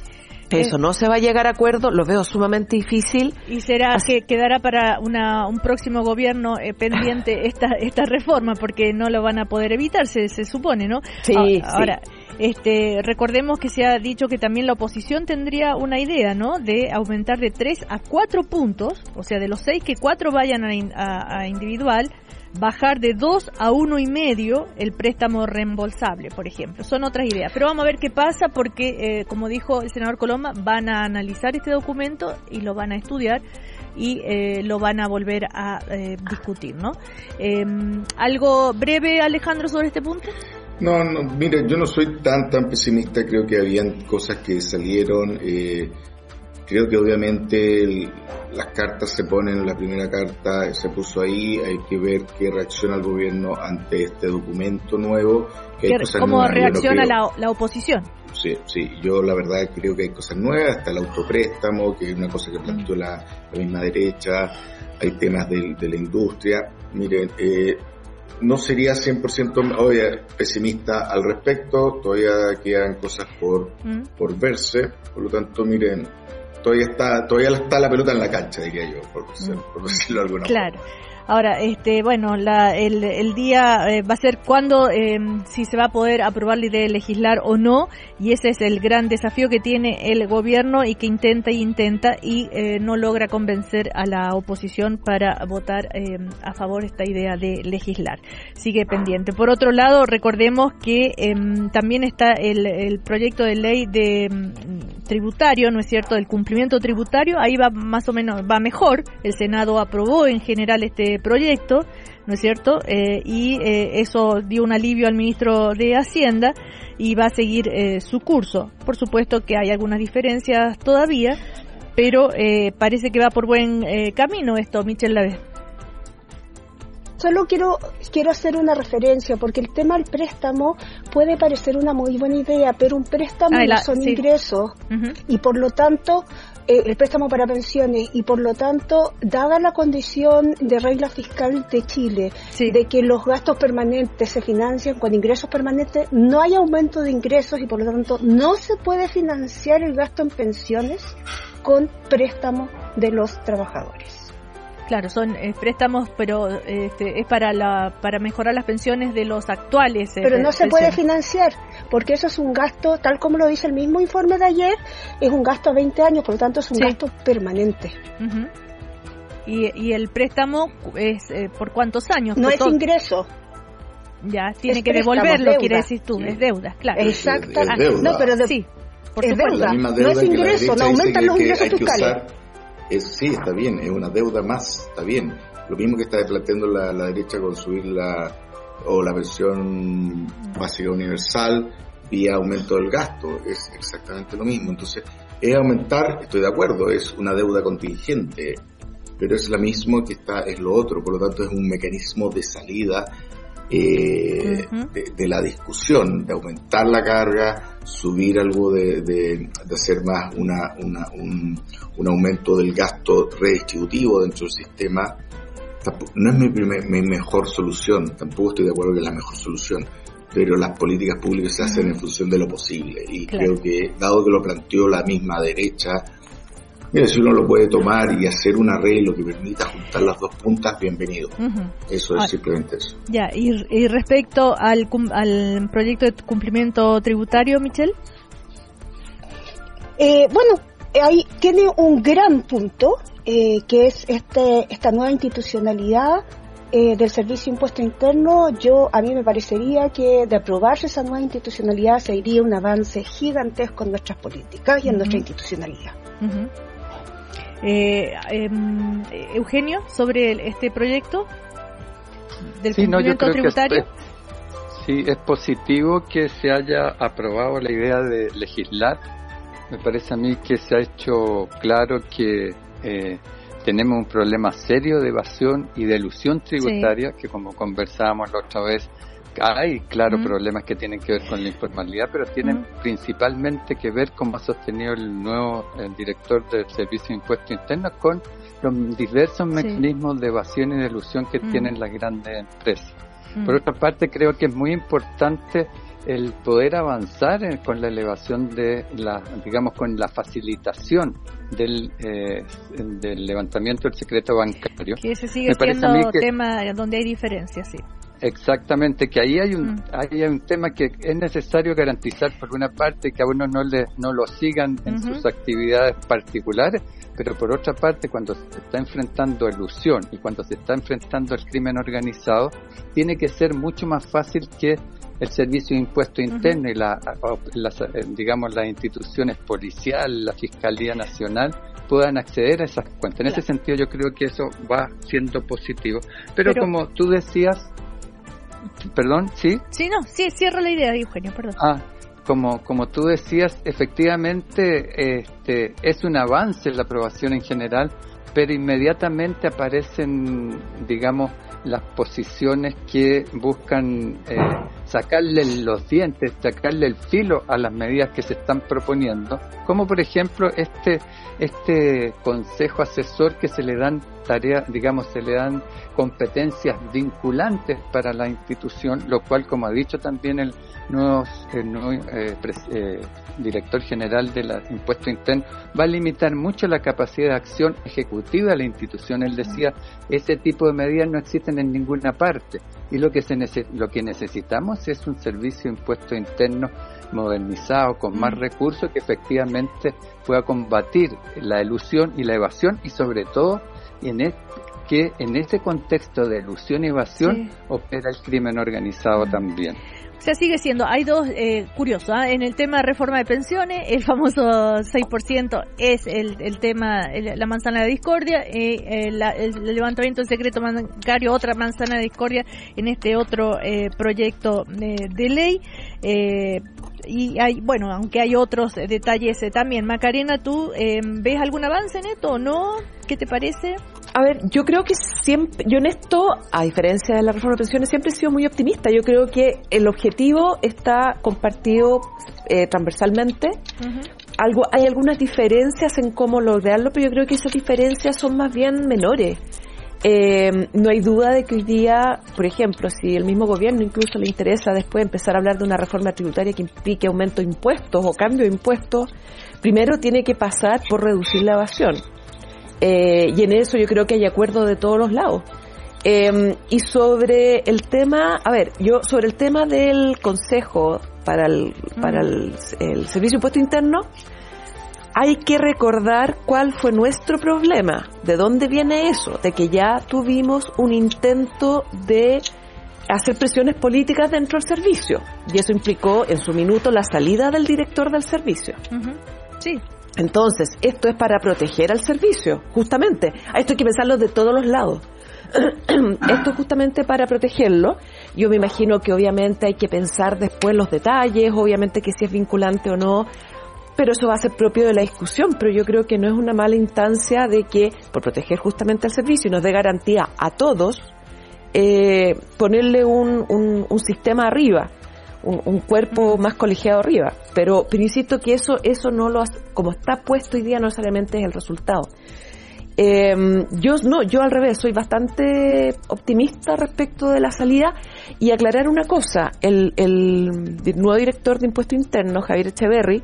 Eso no se va a llegar a acuerdo, lo veo sumamente difícil. Y será Así. que quedará para una un próximo gobierno eh, pendiente esta esta reforma, porque no lo van a poder evitar, se, se supone, ¿no? Sí, ahora, sí. Este, recordemos que se ha dicho que también la oposición tendría una idea, ¿no? De aumentar de tres a cuatro puntos, o sea, de los seis que cuatro vayan a, a, a individual, bajar de dos a uno y medio el préstamo reembolsable, por ejemplo. Son otras ideas. Pero vamos a ver qué pasa porque, eh, como dijo el senador Coloma, van a analizar este documento y lo van a estudiar y eh, lo van a volver a eh, discutir, ¿no? Eh, ¿Algo breve, Alejandro, sobre este punto? No, no, mire, yo no soy tan tan pesimista, creo que habían cosas que salieron, eh, creo que obviamente el, las cartas se ponen, la primera carta se puso ahí, hay que ver qué reacciona el gobierno ante este documento nuevo. Que hay cosas ¿Cómo nuevas, reacciona la, la oposición? Sí, sí, yo la verdad creo que hay cosas nuevas, hasta el autopréstamo, que es una cosa que planteó la, la misma derecha, hay temas de, de la industria. Miren, eh, no sería cien por ciento obvia, pesimista al respecto, todavía quedan cosas por, mm. por verse, por lo tanto, miren, todavía está todavía está la pelota en la cancha, diría yo, por, mm. por decirlo de alguna claro. forma. Ahora, este, bueno, la, el, el día eh, va a ser cuando, eh, si se va a poder aprobar la idea de legislar o no, y ese es el gran desafío que tiene el gobierno y que intenta y intenta y eh, no logra convencer a la oposición para votar eh, a favor de esta idea de legislar. Sigue pendiente. Por otro lado, recordemos que eh, también está el, el proyecto de ley de um, tributario, ¿no es cierto?, del cumplimiento tributario, ahí va más o menos, va mejor. El Senado aprobó en general este proyecto, ¿no es cierto? Eh, y eh, eso dio un alivio al ministro de Hacienda y va a seguir eh, su curso. Por supuesto que hay algunas diferencias todavía, pero eh, parece que va por buen eh, camino esto, Michelle Lavez. Solo quiero quiero hacer una referencia, porque el tema del préstamo puede parecer una muy buena idea, pero un préstamo ah, la, no son sí. ingresos, uh-huh. y por lo tanto, eh, el préstamo para pensiones, y por lo tanto, dada la condición de regla fiscal de Chile, sí. de que los gastos permanentes se financian con ingresos permanentes, no hay aumento de ingresos y por lo tanto no se puede financiar el gasto en pensiones con préstamos de los trabajadores. Claro, son eh, préstamos, pero este, es para la para mejorar las pensiones de los actuales. Pero eh, no se puede financiar, porque eso es un gasto, tal como lo dice el mismo informe de ayer, es un gasto a veinte años, por lo tanto es un sí. gasto permanente. Uh-huh. y, y el préstamo es eh, ¿por cuántos años? No es todo? Ingreso. Ya, tiene es que préstamo, devolverlo, deuda. Quiere decir tú, sí. es deuda, claro. Exacto. Es, es deuda. No, pero de, sí, por es supuesto. deuda. La misma deuda no es ingreso, no aumentan los ingresos fiscales. Es, sí, está bien, es una deuda más, está bien. Lo mismo que está planteando la, la derecha con subir la o la pensión básica universal vía aumento del gasto, es exactamente lo mismo. Entonces, es aumentar, estoy de acuerdo, es una deuda contingente, pero es la misma que está, es lo otro, por lo tanto es un mecanismo de salida eh, uh-huh. de, de la discusión, de aumentar la carga, subir algo de, de, de hacer más una, una, un, un aumento del gasto redistributivo dentro del sistema. Tampoco, no es mi, primer, mi mejor solución, tampoco estoy de acuerdo que es la mejor solución, pero las políticas públicas se hacen en función de lo posible y claro. creo que, dado que lo planteó la misma derecha, mira, si uno lo puede tomar y hacer un arreglo que permita juntar las dos puntas, bienvenido. Uh-huh. Eso es ah, simplemente eso. Ya, y, y respecto al, al proyecto de cumplimiento tributario, Michelle. Eh, bueno, ahí tiene un gran punto, eh, que es este esta nueva institucionalidad eh, del Servicio de Impuesto Interno. Yo, a mí me parecería que de aprobarse esa nueva institucionalidad se iría un avance gigantesco en nuestras políticas y en uh-huh. nuestra institucionalidad. Uh-huh. Eh, eh, Eugenio, sobre el, este proyecto del sí, cumplimiento no, yo creo tributario. Que es, sí, es positivo que se haya aprobado la idea de legislar. Me parece a mí que se ha hecho claro que eh, tenemos un problema serio de evasión y de elusión tributaria, sí. que como conversábamos la otra vez, hay, claro, mm. problemas que tienen que ver con la informalidad, pero tienen mm. principalmente que ver, como ha sostenido el nuevo el director del Servicio de Impuesto Interno, con los diversos sí. mecanismos de evasión y de elusión que mm. tienen las grandes empresas. Mm. Por otra parte, creo que es muy importante el poder avanzar en, con la elevación de la, digamos, con la facilitación del eh, del levantamiento del secreto bancario. Que ese sigue siendo que, tema donde hay diferencias, sí. Exactamente, que ahí hay un mm. ahí hay un tema que es necesario garantizar, por una parte, que a uno no le no lo sigan en uh-huh. sus actividades particulares, pero por otra parte, cuando se está enfrentando elusión y cuando se está enfrentando el crimen organizado, tiene que ser mucho más fácil que el Servicio de Impuesto Interno uh-huh. y la, las, digamos, las instituciones policiales, la Fiscalía Nacional puedan acceder a esas cuentas. En claro. ese sentido, yo creo que eso va siendo positivo. Pero, pero como tú decías, perdón, ¿sí? Sí, no, sí, cierro la idea, Eugenio, perdón. Ah, como como tú decías, efectivamente este es un avance la aprobación en general, pero inmediatamente aparecen, digamos, las posiciones que buscan eh, sacarle los dientes, sacarle el filo a las medidas que se están proponiendo, como por ejemplo este este consejo asesor que se le dan tareas, digamos, se le dan competencias vinculantes para la institución, lo cual, como ha dicho también el nuevo, el nuevo eh, pres, eh, director general del Impuesto Interno, va a limitar mucho la capacidad de acción ejecutiva de la institución. Él decía, ese tipo de medidas no existen en ninguna parte, y lo que se nece- lo que necesitamos es un servicio de impuesto interno modernizado, con más recursos, que efectivamente pueda combatir la elusión y la evasión, y sobre todo en el, que en ese contexto de elusión y evasión sí. opera el crimen organizado mm. también. O sea, sigue siendo, hay dos, eh, curioso, ¿eh? En el tema de reforma de pensiones, el famoso seis por ciento es el, el tema, el, la manzana de discordia, eh, el, el levantamiento del secreto bancario, otra manzana de discordia en este otro eh, proyecto de, de ley. Eh, y hay, bueno, aunque hay otros detalles eh, también. Macarena, ¿tú eh, ves algún avance en esto o no? ¿Qué te parece? A ver, yo creo que siempre, yo en esto, a diferencia de la reforma de pensiones, siempre he sido muy optimista. Yo creo que el objetivo está compartido eh, transversalmente. Uh-huh. Algo, hay algunas diferencias en cómo lograrlo, pero yo creo que esas diferencias son más bien menores. Eh, no hay duda de que hoy día, por ejemplo, si el mismo gobierno incluso le interesa después empezar a hablar de una reforma tributaria que implique aumento de impuestos o cambio de impuestos, primero tiene que pasar por reducir la evasión. Eh, y en eso yo creo que hay acuerdo de todos los lados. Eh, y sobre el tema, a ver, yo sobre el tema del Consejo para el, para el, el Servicio de Impuesto Interno, hay que recordar cuál fue nuestro problema, de dónde viene eso, de que ya tuvimos un intento de hacer presiones políticas dentro del servicio, y eso implicó en su minuto la salida del director del servicio. Uh-huh. Sí. Entonces, esto es para proteger al servicio, justamente. Esto hay que pensarlo de todos los lados. Esto es justamente para protegerlo. Yo me imagino que obviamente hay que pensar después los detalles, obviamente que si es vinculante o no, pero eso va a ser propio de la discusión. Pero yo creo que no es una mala instancia de que, por proteger justamente al servicio y nos dé garantía a todos, eh, ponerle un, un, un sistema arriba, un, un cuerpo más colegiado arriba. Pero, pero insisto que eso, eso no lo, como está puesto hoy día, no necesariamente es el resultado. Eh, yo no, yo al revés, soy bastante optimista respecto de la salida, y aclarar una cosa, el, el nuevo director de Impuesto Interno, Javier Echeverry,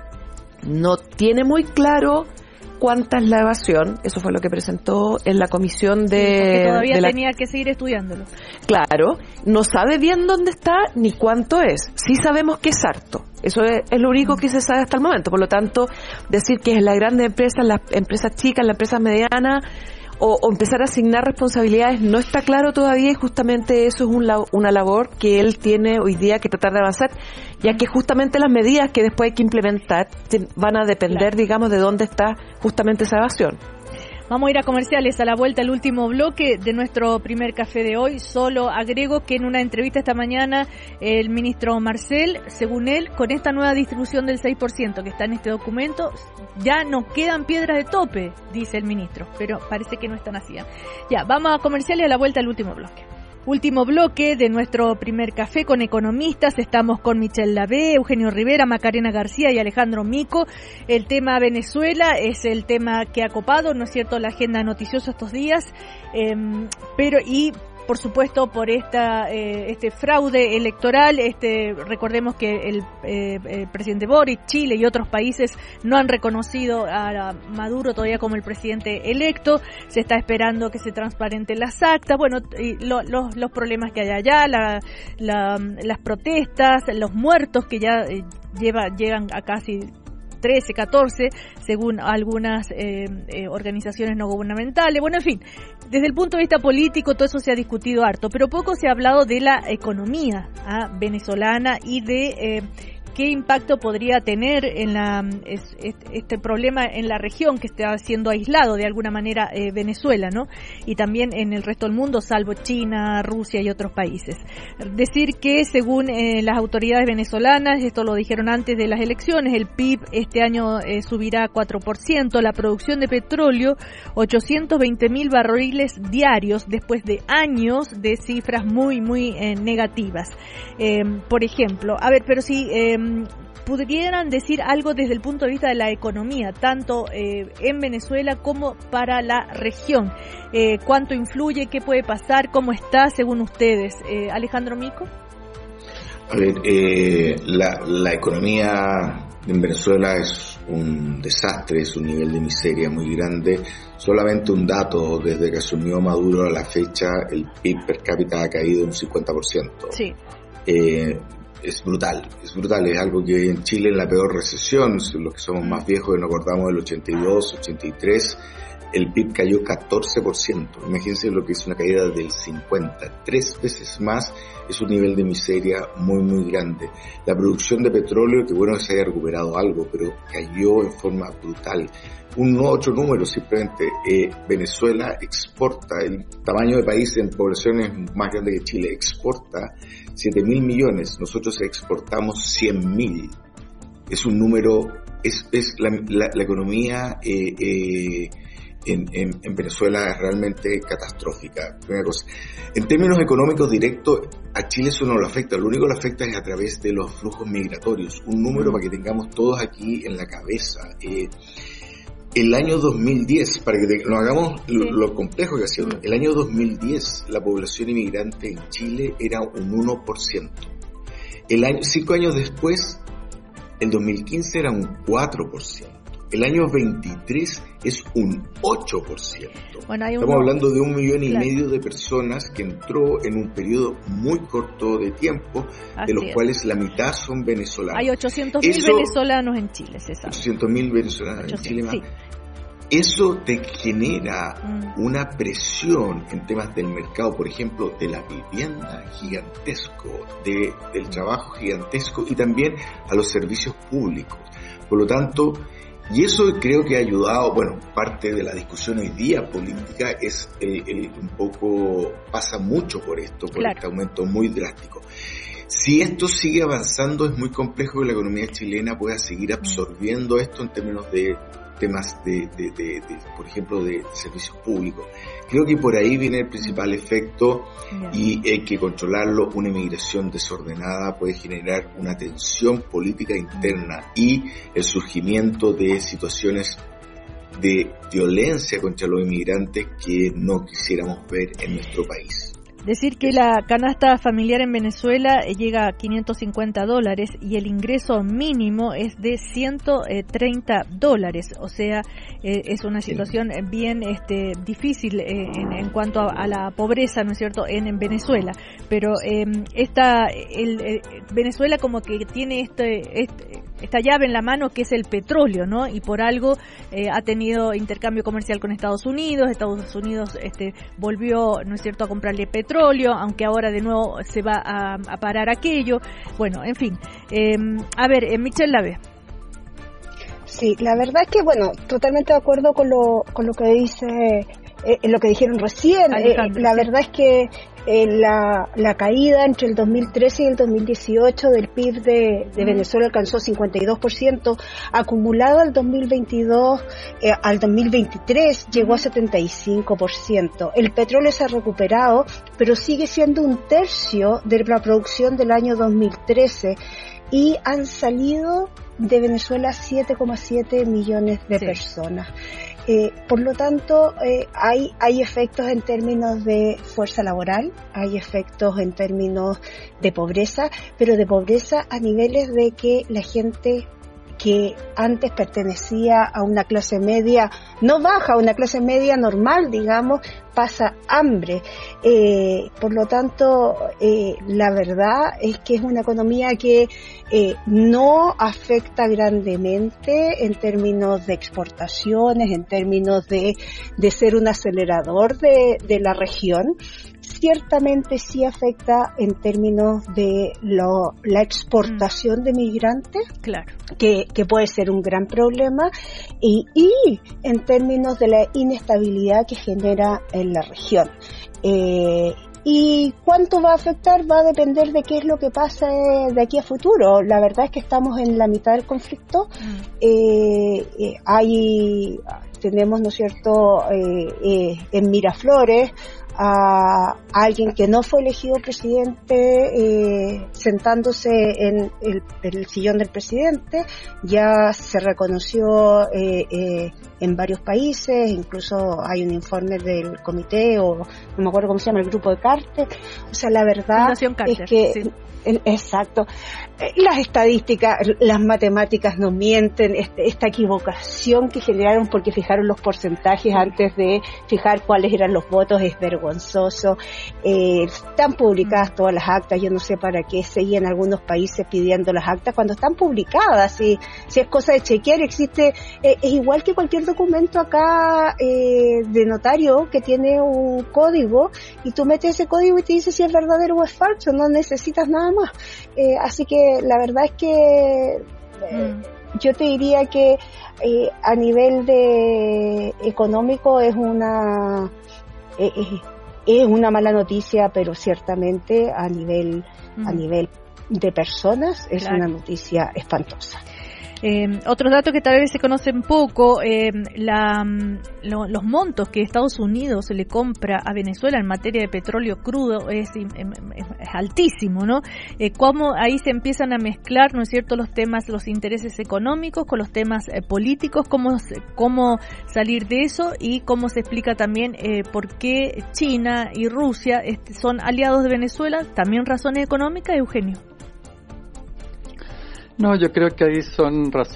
no tiene muy claro cuánta es la evasión. Eso fue lo que presentó en la comisión de... Sí, porque todavía de la... tenía que seguir estudiándolo. Claro, no sabe bien dónde está ni cuánto es. Sí sabemos que es harto. Eso es, es lo único que se sabe hasta el momento. Por lo tanto, decir que es la grande empresa, las empresas chicas, las empresas medianas, o, o empezar a asignar responsabilidades no está claro todavía, y justamente eso es un, una labor que él tiene hoy día que tratar de avanzar, ya que justamente las medidas que después hay que implementar van a depender, claro, digamos, de dónde está justamente esa evasión. Vamos a ir a comerciales. A la vuelta, el último bloque de nuestro primer café de hoy. Solo agrego que en una entrevista esta mañana el ministro Marcel, según él, con esta nueva distribución del seis por ciento que está en este documento, ya no quedan piedras de tope, dice el ministro, pero parece que no están así. Ya, vamos a comerciales y a la vuelta el último bloque. Último bloque de nuestro primer café con economistas. Estamos con Michelle Lavé, Eugenio Rivera, Macarena García y Alejandro Mico. El tema Venezuela es el tema que ha copado, ¿no es cierto?, la agenda noticiosa estos días. Eh, pero y por supuesto por esta eh, este fraude electoral. Este recordemos que el eh, eh, presidente Boric, Chile y otros países no han reconocido a Maduro todavía como el presidente electo. Se está esperando que se transparenten las actas. Bueno, y lo, los, los problemas que hay allá, la, la, las protestas, los muertos que ya eh, lleva llegan a casi trece, catorce, según algunas eh, eh, organizaciones no gubernamentales. Bueno, en fin, desde el punto de vista político todo eso se ha discutido harto, pero poco se ha hablado de la economía ¿ah? venezolana y de eh, qué impacto podría tener en la es, es, este problema en la región que está siendo aislado de alguna manera eh, Venezuela, ¿no? Y también en el resto del mundo, salvo China, Rusia y otros países. Decir que según eh, las autoridades venezolanas, esto lo dijeron antes de las elecciones, el P I B este año eh, subirá cuatro por ciento, la producción de petróleo ochocientos veinte mil barriles diarios después de años de cifras muy muy eh, negativas. Eh, por ejemplo, a ver, pero si eh, pudieran decir algo desde el punto de vista de la economía, tanto eh, en Venezuela como para la región. Eh, ¿Cuánto influye? ¿Qué puede pasar? ¿Cómo está según ustedes? Eh, Alejandro Mico. A ver, eh, la, la economía en Venezuela es un desastre, es un nivel de miseria muy grande. Solamente un dato, desde que asumió Maduro a la fecha, el P I B per cápita ha caído un cincuenta por ciento. Sí. Eh, Es brutal, es brutal, es algo que en Chile en la peor recesión, los que somos más viejos y nos acordamos del ochenta y dos, ochenta y tres, el P I B cayó catorce por ciento. Imagínense lo que es una caída del cincuenta, tres veces más. Es un nivel de miseria muy muy grande. La producción de petróleo, que bueno que se haya recuperado algo, pero cayó en forma brutal. Un otro número simplemente, eh, Venezuela exporta, el tamaño de país en población es más grande que Chile, exporta siete mil millones, nosotros exportamos cien mil. Es un número, es, es la, la, la economía eh, eh, en, en, en Venezuela es realmente catastrófica. Primera cosa. En términos económicos directos, a Chile eso no lo afecta, lo único que lo afecta es a través de los flujos migratorios. Un número para que tengamos todos aquí en la cabeza. Eh, El año dos mil diez, para que nos hagamos lo, sí. lo complejo que ha sido, el año dos mil diez la población inmigrante en Chile era un uno por ciento. El año, cinco años después, el dos mil quince era un cuatro por ciento. el año veintitrés es un ocho por ciento. Bueno, hay Estamos uno, hablando de un millón y claro. medio de personas que entró en un periodo muy corto de tiempo, Así de los es. cuales la mitad son venezolanos. Hay ochocientos mil Eso, venezolanos en Chile, César. ochocientos mil venezolanos en Chile. Sí. Eso te genera Mm. una presión en temas del mercado, por ejemplo, de la vivienda gigantesco, de, del trabajo gigantesco y también a los servicios públicos. Por lo tanto, y eso creo que ha ayudado, bueno, parte de la discusión hoy día política es el, el, un poco, pasa mucho por esto, por Claro. este aumento muy drástico. Si esto sigue avanzando, es muy complejo que la economía chilena pueda seguir absorbiendo esto en términos de temas de, de, de, de por ejemplo, de servicios públicos. Creo que por ahí viene el principal efecto Yeah. y hay que controlarlo. Una inmigración desordenada puede generar una tensión política interna y el surgimiento de situaciones de violencia contra los inmigrantes que no quisiéramos ver en nuestro país. Decir que la canasta familiar en Venezuela llega a quinientos cincuenta dólares y el ingreso mínimo es de ciento treinta dólares. O sea, eh, es una situación bien este, difícil eh, en, en cuanto a, a la pobreza, ¿no es cierto?, en, en Venezuela. Pero eh, esta, el, el, Venezuela como que tiene este, este, esta llave en la mano que es el petróleo, ¿no? Y por algo eh, ha tenido intercambio comercial con Estados Unidos. Estados Unidos este, volvió, ¿no es cierto?, a comprarle petróleo. Aunque ahora de nuevo se va a, a parar aquello. Bueno, en fin. Eh, a ver, eh, Michelle Lave. Sí, la verdad es que, bueno, totalmente de acuerdo con lo, con lo que dice, eh, lo que dijeron recién. Eh, la verdad es que eh, la, la caída entre el dos mil trece y el dos mil dieciocho del P I B de, de Venezuela alcanzó cincuenta y dos por ciento, acumulado al dos mil veintidós, eh, al dos mil veintitrés llegó a setenta y cinco por ciento. El petróleo se ha recuperado, pero sigue siendo un tercio de la producción del año dos mil trece y han salido de Venezuela siete coma siete millones de sí. personas. Eh, por lo tanto, eh, hay, hay efectos en términos de fuerza laboral, hay efectos en términos de pobreza, pero de pobreza a niveles de que la gente que antes pertenecía a una clase media, no baja, a una clase media normal, digamos, pasa hambre. Eh, por lo tanto, eh, la verdad es que es una economía que eh, no afecta grandemente en términos de exportaciones, en términos de, de ser un acelerador de, de la región. Ciertamente sí afecta en términos de lo, la exportación mm. de migrantes, claro, que, que puede ser un gran problema, y, y en términos de la inestabilidad que genera en la región. Eh, ¿Y cuánto va a afectar? Va a depender de qué es lo que pasa de aquí a futuro. La verdad es que estamos en la mitad del conflicto. Mm. Eh, eh, hay, tenemos, ¿no es cierto?, eh, eh, en Miraflores, a alguien que no fue elegido presidente eh, sentándose en el, en el sillón del presidente. Ya se reconoció eh, eh, en varios países, incluso hay un informe del comité, o no me acuerdo cómo se llama, el grupo de Carter. O sea, la verdad Carter, es que sí. Exacto. Las estadísticas, las matemáticas no mienten. Este, esta equivocación que generaron porque fijaron los porcentajes antes de fijar cuáles eran los votos es vergonzoso. Eh, están publicadas todas las actas. Yo no sé para qué seguían algunos países pidiendo las actas cuando están publicadas. Si, si es cosa de chequear, existe. Eh, es igual que cualquier documento acá eh, de notario que tiene un código y tú metes ese código y te dice si es verdadero o es falso. No necesitas nada más. Eh, así que la verdad es que eh, mm. yo te diría que eh, a nivel de económico es una eh, es una mala noticia, pero ciertamente a nivel mm. a nivel de personas es claro. una noticia espantosa. Eh, otros datos que tal vez se conocen poco, eh, la, lo, los montos que Estados Unidos le compra a Venezuela en materia de petróleo crudo es, es, es altísimo, ¿no? Eh, cómo ahí se empiezan a mezclar, ¿no es cierto?, los temas, los intereses económicos con los temas eh, políticos, cómo, cómo salir de eso y cómo se explica también eh, por qué China y Rusia este, son aliados de Venezuela, también razones económicas, Eugenio. No, yo creo que ahí son razones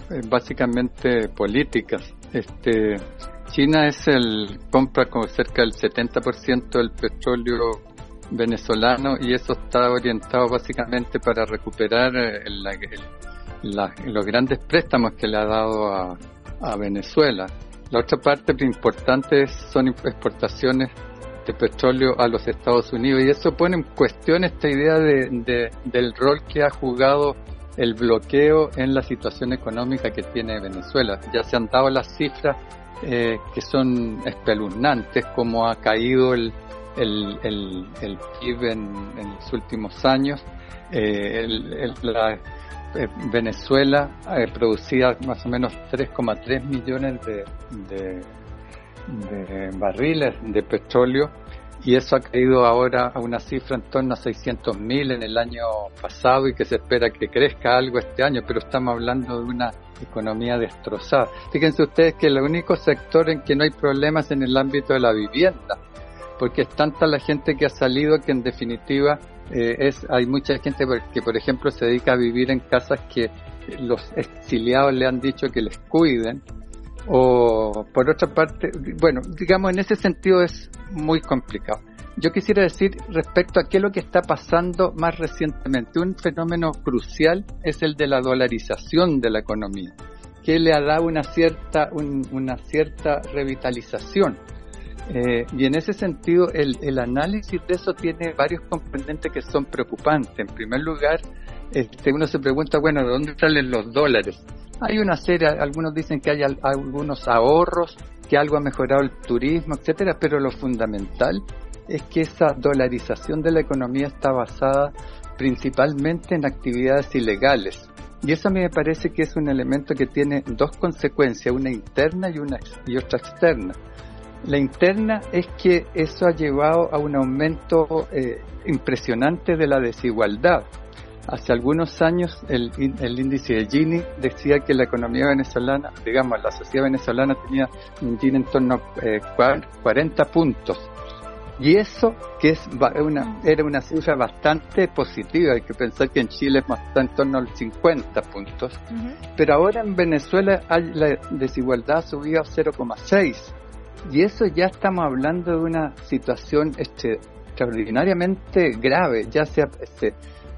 eh, básicamente políticas. Este, China es el compra como cerca del setenta por ciento del petróleo venezolano y eso está orientado básicamente para recuperar el, el, la, los grandes préstamos que le ha dado a, a Venezuela. La otra parte importante son exportaciones de petróleo a los Estados Unidos y eso pone en cuestión esta idea de, de, del rol que ha jugado el bloqueo en la situación económica que tiene Venezuela. Ya se han dado las cifras eh, que son espeluznantes, como ha caído el, el, el, el P I B en, en los últimos años. Eh, el, el, la, eh, Venezuela eh, producía más o menos tres coma tres millones de, de, de barriles de petróleo y eso ha caído ahora a una cifra en torno a seiscientos mil en el año pasado y que se espera que crezca algo este año, pero estamos hablando de una economía destrozada. Fíjense ustedes que el único sector en que no hay problemas es en el ámbito de la vivienda, porque es tanta la gente que ha salido que en definitiva eh, es hay mucha gente que, por ejemplo, se dedica a vivir en casas que los exiliados le han dicho que les cuiden. O por otra parte, bueno, digamos en ese sentido es muy complicado. Yo quisiera decir respecto a qué es lo que está pasando más recientemente. Un fenómeno crucial es el de la dolarización de la economía, que le ha dado una cierta, un, una cierta revitalización. Eh, y en ese sentido el, el análisis de eso tiene varios componentes que son preocupantes. En primer lugar, este, uno se pregunta, bueno, ¿de dónde salen los dólares? Hay una serie, algunos dicen que hay al, algunos ahorros, que algo ha mejorado el turismo, etcétera, pero lo fundamental es que esa dolarización de la economía está basada principalmente en actividades ilegales. Y eso a mí me parece que es un elemento que tiene dos consecuencias, una interna y, una, y otra externa. La interna es que eso ha llevado a un aumento eh, impresionante de la desigualdad. Hace algunos años el, el índice de Gini decía que la economía venezolana, digamos, la sociedad venezolana tenía un Gini en torno a eh, cuarenta puntos. Y eso que es una, era una cifra bastante positiva, hay que pensar que en Chile está en torno a los cincuenta puntos, uh-huh. Pero ahora en Venezuela hay, la desigualdad ha subido a cero coma seis. Y eso ya estamos hablando de una situación este, extraordinariamente grave, ya se, se,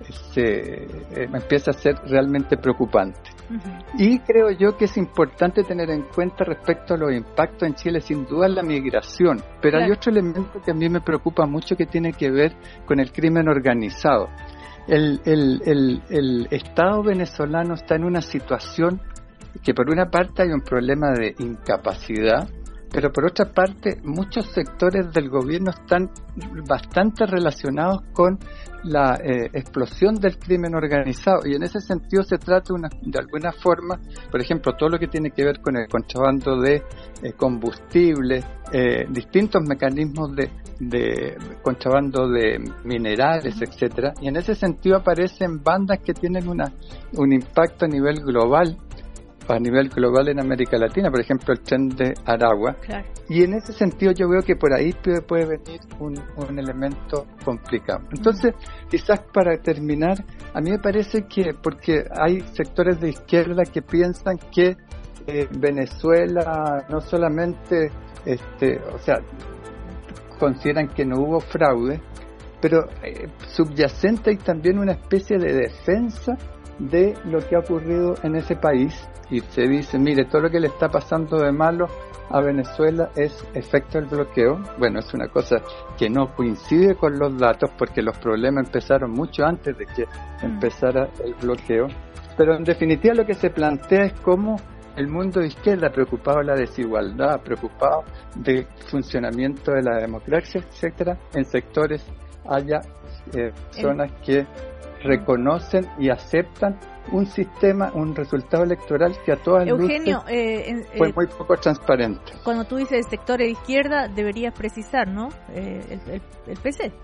se eh, empieza a ser realmente preocupante. Uh-huh. Y creo yo que es importante tener en cuenta respecto a los impactos en Chile, sin duda la migración, pero claro. Hay otro elemento que a mí me preocupa mucho que tiene que ver con el crimen organizado. El, el, el, el Estado venezolano está en una situación que por una parte hay un problema de incapacidad, pero por otra parte muchos sectores del gobierno están bastante relacionados con la eh, explosión del crimen organizado y en ese sentido se trata una, de alguna forma, por ejemplo, todo lo que tiene que ver con el contrabando de eh, combustible, eh, distintos mecanismos de, de contrabando de minerales, etcétera, y en ese sentido aparecen bandas que tienen una, un impacto a nivel global a nivel global en América Latina, por ejemplo el tren de Aragua, claro. Y en ese sentido yo veo que por ahí puede, puede venir un, un elemento complicado. Entonces, uh-huh. Quizás para terminar, a mí me parece que, porque hay sectores de izquierda que piensan que eh, Venezuela no solamente, este, o sea, consideran que no hubo fraude, pero eh, subyacente hay también una especie de defensa de lo que ha ocurrido en ese país. Y se dice, mire, todo lo que le está pasando de malo a Venezuela es efecto del bloqueo. Bueno, es una cosa que no coincide con los datos porque los problemas empezaron mucho antes de que empezara el bloqueo. Pero en definitiva lo que se plantea es cómo el mundo de izquierda, preocupado de la desigualdad, preocupado del funcionamiento de la democracia, etcétera, en sectores haya eh, zonas que reconocen y aceptan un sistema, un resultado electoral que a todas Eugenio, luces eh, en, fue eh, muy poco transparente. Cuando tú dices sector de izquierda, deberías precisar, ¿no? Eh, el, el, el P C.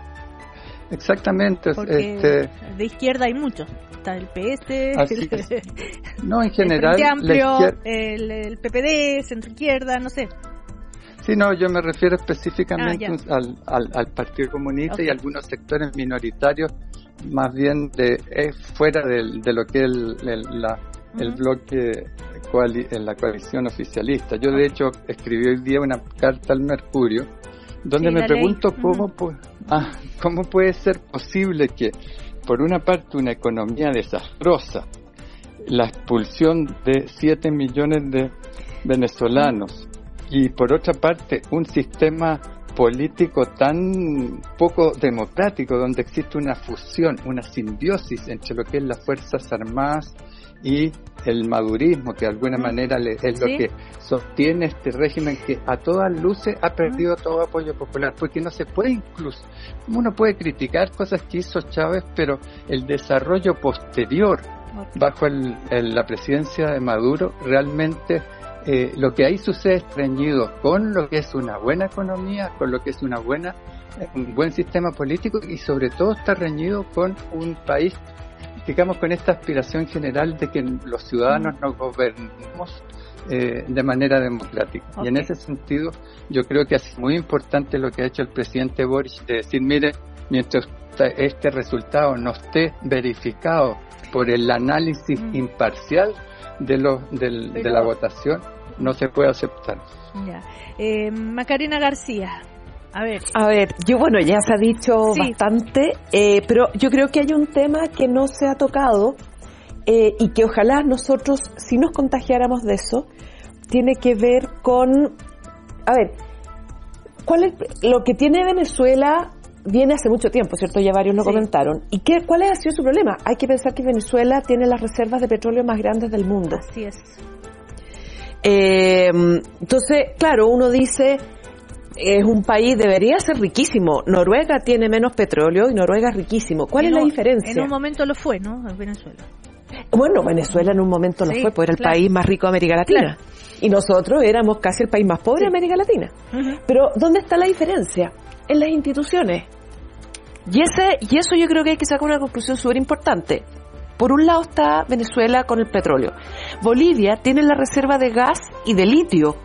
Exactamente. Porque este, de izquierda hay muchos. Está el P S, así el, es. No, en general, el Frente Amplio, la izquierda, el, el P P D, centro izquierda, no sé. Sí, no, yo me refiero específicamente ah, al, al, al Partido Comunista, okay. Y algunos sectores minoritarios, más bien de eh, fuera de, de lo que es el, el, la, el bloque coali- en la coalición oficialista. Yo de hecho escribí hoy día una carta al Mercurio donde sí, me pregunto ley. cómo, pu- ah, cómo puede ser posible que por una parte una economía desastrosa, la expulsión de siete millones de venezolanos y por otra parte un sistema político tan poco democrático donde existe una fusión, una simbiosis entre lo que es las Fuerzas Armadas y el madurismo, que de alguna manera le, es lo ¿Sí? que sostiene este régimen que a todas luces ha perdido todo apoyo popular, porque no se puede incluso, uno puede criticar cosas que hizo Chávez, pero el desarrollo posterior bajo el, el, la presidencia de Maduro realmente Eh, lo que ahí sucede es reñido con lo que es una buena economía, con lo que es una buena, eh, un buen sistema político y sobre todo está reñido con un país, digamos, con esta aspiración general de que los ciudadanos nos gobernemos eh, de manera democrática. Okay. Y en ese sentido yo creo que es muy importante lo que ha hecho el presidente Boric de decir, mire, mientras este resultado no esté verificado por el análisis mm. imparcial de, lo, del, Pero... de la votación, no se puede aceptar. Ya. Eh, Macarena García, a ver. A ver, yo bueno, ya se ha dicho sí. bastante, eh, pero yo creo que hay un tema que no se ha tocado eh, y que ojalá nosotros, si nos contagiáramos de eso, tiene que ver con, a ver, ¿cuál es lo que tiene Venezuela? Viene hace mucho tiempo, ¿cierto? Ya varios lo sí. comentaron. ¿Y qué, cuál ha sido su problema? Hay que pensar que Venezuela tiene las reservas de petróleo más grandes del mundo. Así es. Eh, entonces, claro, uno dice, es un país, debería ser riquísimo. Noruega tiene menos petróleo y Noruega es riquísimo. ¿Cuál en es la un, diferencia? En un momento lo fue, ¿no? Venezuela. Bueno, Venezuela en un momento lo sí, fue, porque era el claro. país más rico de América Latina. Claro. Y nosotros éramos casi el país más pobre sí. de América Latina. Uh-huh. Pero, ¿dónde está la diferencia? En las instituciones. Y ese y eso yo creo que hay que sacar una conclusión súper importante. Por un lado está Venezuela con el petróleo. Bolivia tiene la reserva de gas y de litio.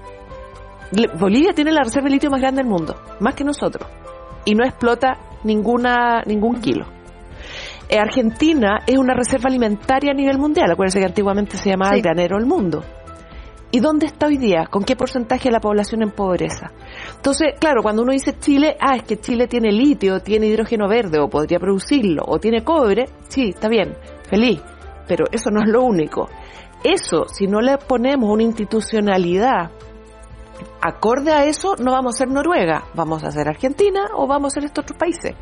Bolivia tiene la reserva de litio más grande del mundo, más que nosotros. Y no explota ninguna ningún kilo. Eh, Argentina es una reserva alimentaria a nivel mundial. Acuérdense que antiguamente se llamaba sí. el granero del mundo. ¿Y dónde está hoy día? ¿Con qué porcentaje de la población en pobreza? Entonces, claro, cuando uno dice Chile, ah, es que Chile tiene litio, tiene hidrógeno verde, o podría producirlo, o tiene cobre, sí, está bien, feliz, pero eso no es lo único. Eso, si no le ponemos una institucionalidad acorde a eso, no vamos a ser Noruega, vamos a ser Argentina o vamos a ser estos otros países.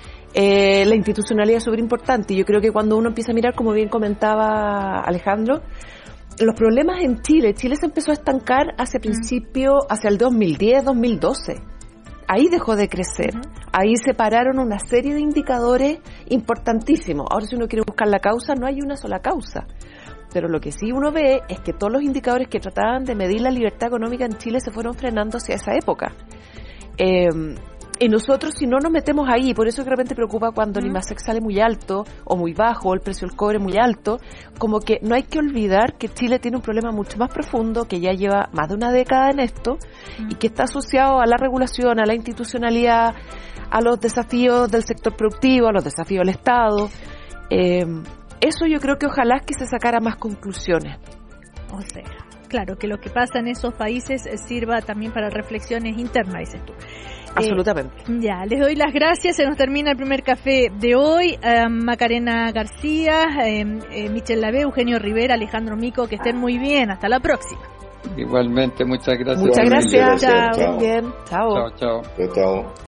Eh, la institucionalidad es súper importante y yo creo que cuando uno empieza a mirar, como bien comentaba Alejandro, los problemas en Chile, Chile se empezó a estancar hacia principio, hacia el dos mil diez, dos mil doce. Ahí dejó de crecer. Uh-huh. Ahí se pararon una serie de indicadores importantísimos. Ahora, si uno quiere buscar la causa, no hay una sola causa. Pero lo que sí uno ve es que todos los indicadores que trataban de medir la libertad económica en Chile se fueron frenando hacia esa época. Eh, y nosotros, si no nos metemos ahí, por eso de repente preocupa cuando el IMASEC sale muy alto o muy bajo, o el precio del cobre muy alto, como que no hay que olvidar que Chile tiene un problema mucho más profundo, que ya lleva más de una década en esto, uh-huh. y que está asociado a la regulación, a la institucionalidad, a los desafíos del sector productivo, a los desafíos del Estado. Eh, eso yo creo que ojalá es que se sacara más conclusiones. O sea, claro, que lo que pasa en esos países sirva también para reflexiones internas, dices tú. Absolutamente. Eh, ya, les doy las gracias. Se nos termina el primer café de hoy. Eh, Macarena García, eh, eh, Michelle Lavé, Eugenio Rivera, Alejandro Mico, que estén muy bien. Hasta la próxima. Igualmente, muchas gracias. Muchas gracias. Chao. Chao. Bien. Chao. Chao, chao. Chao.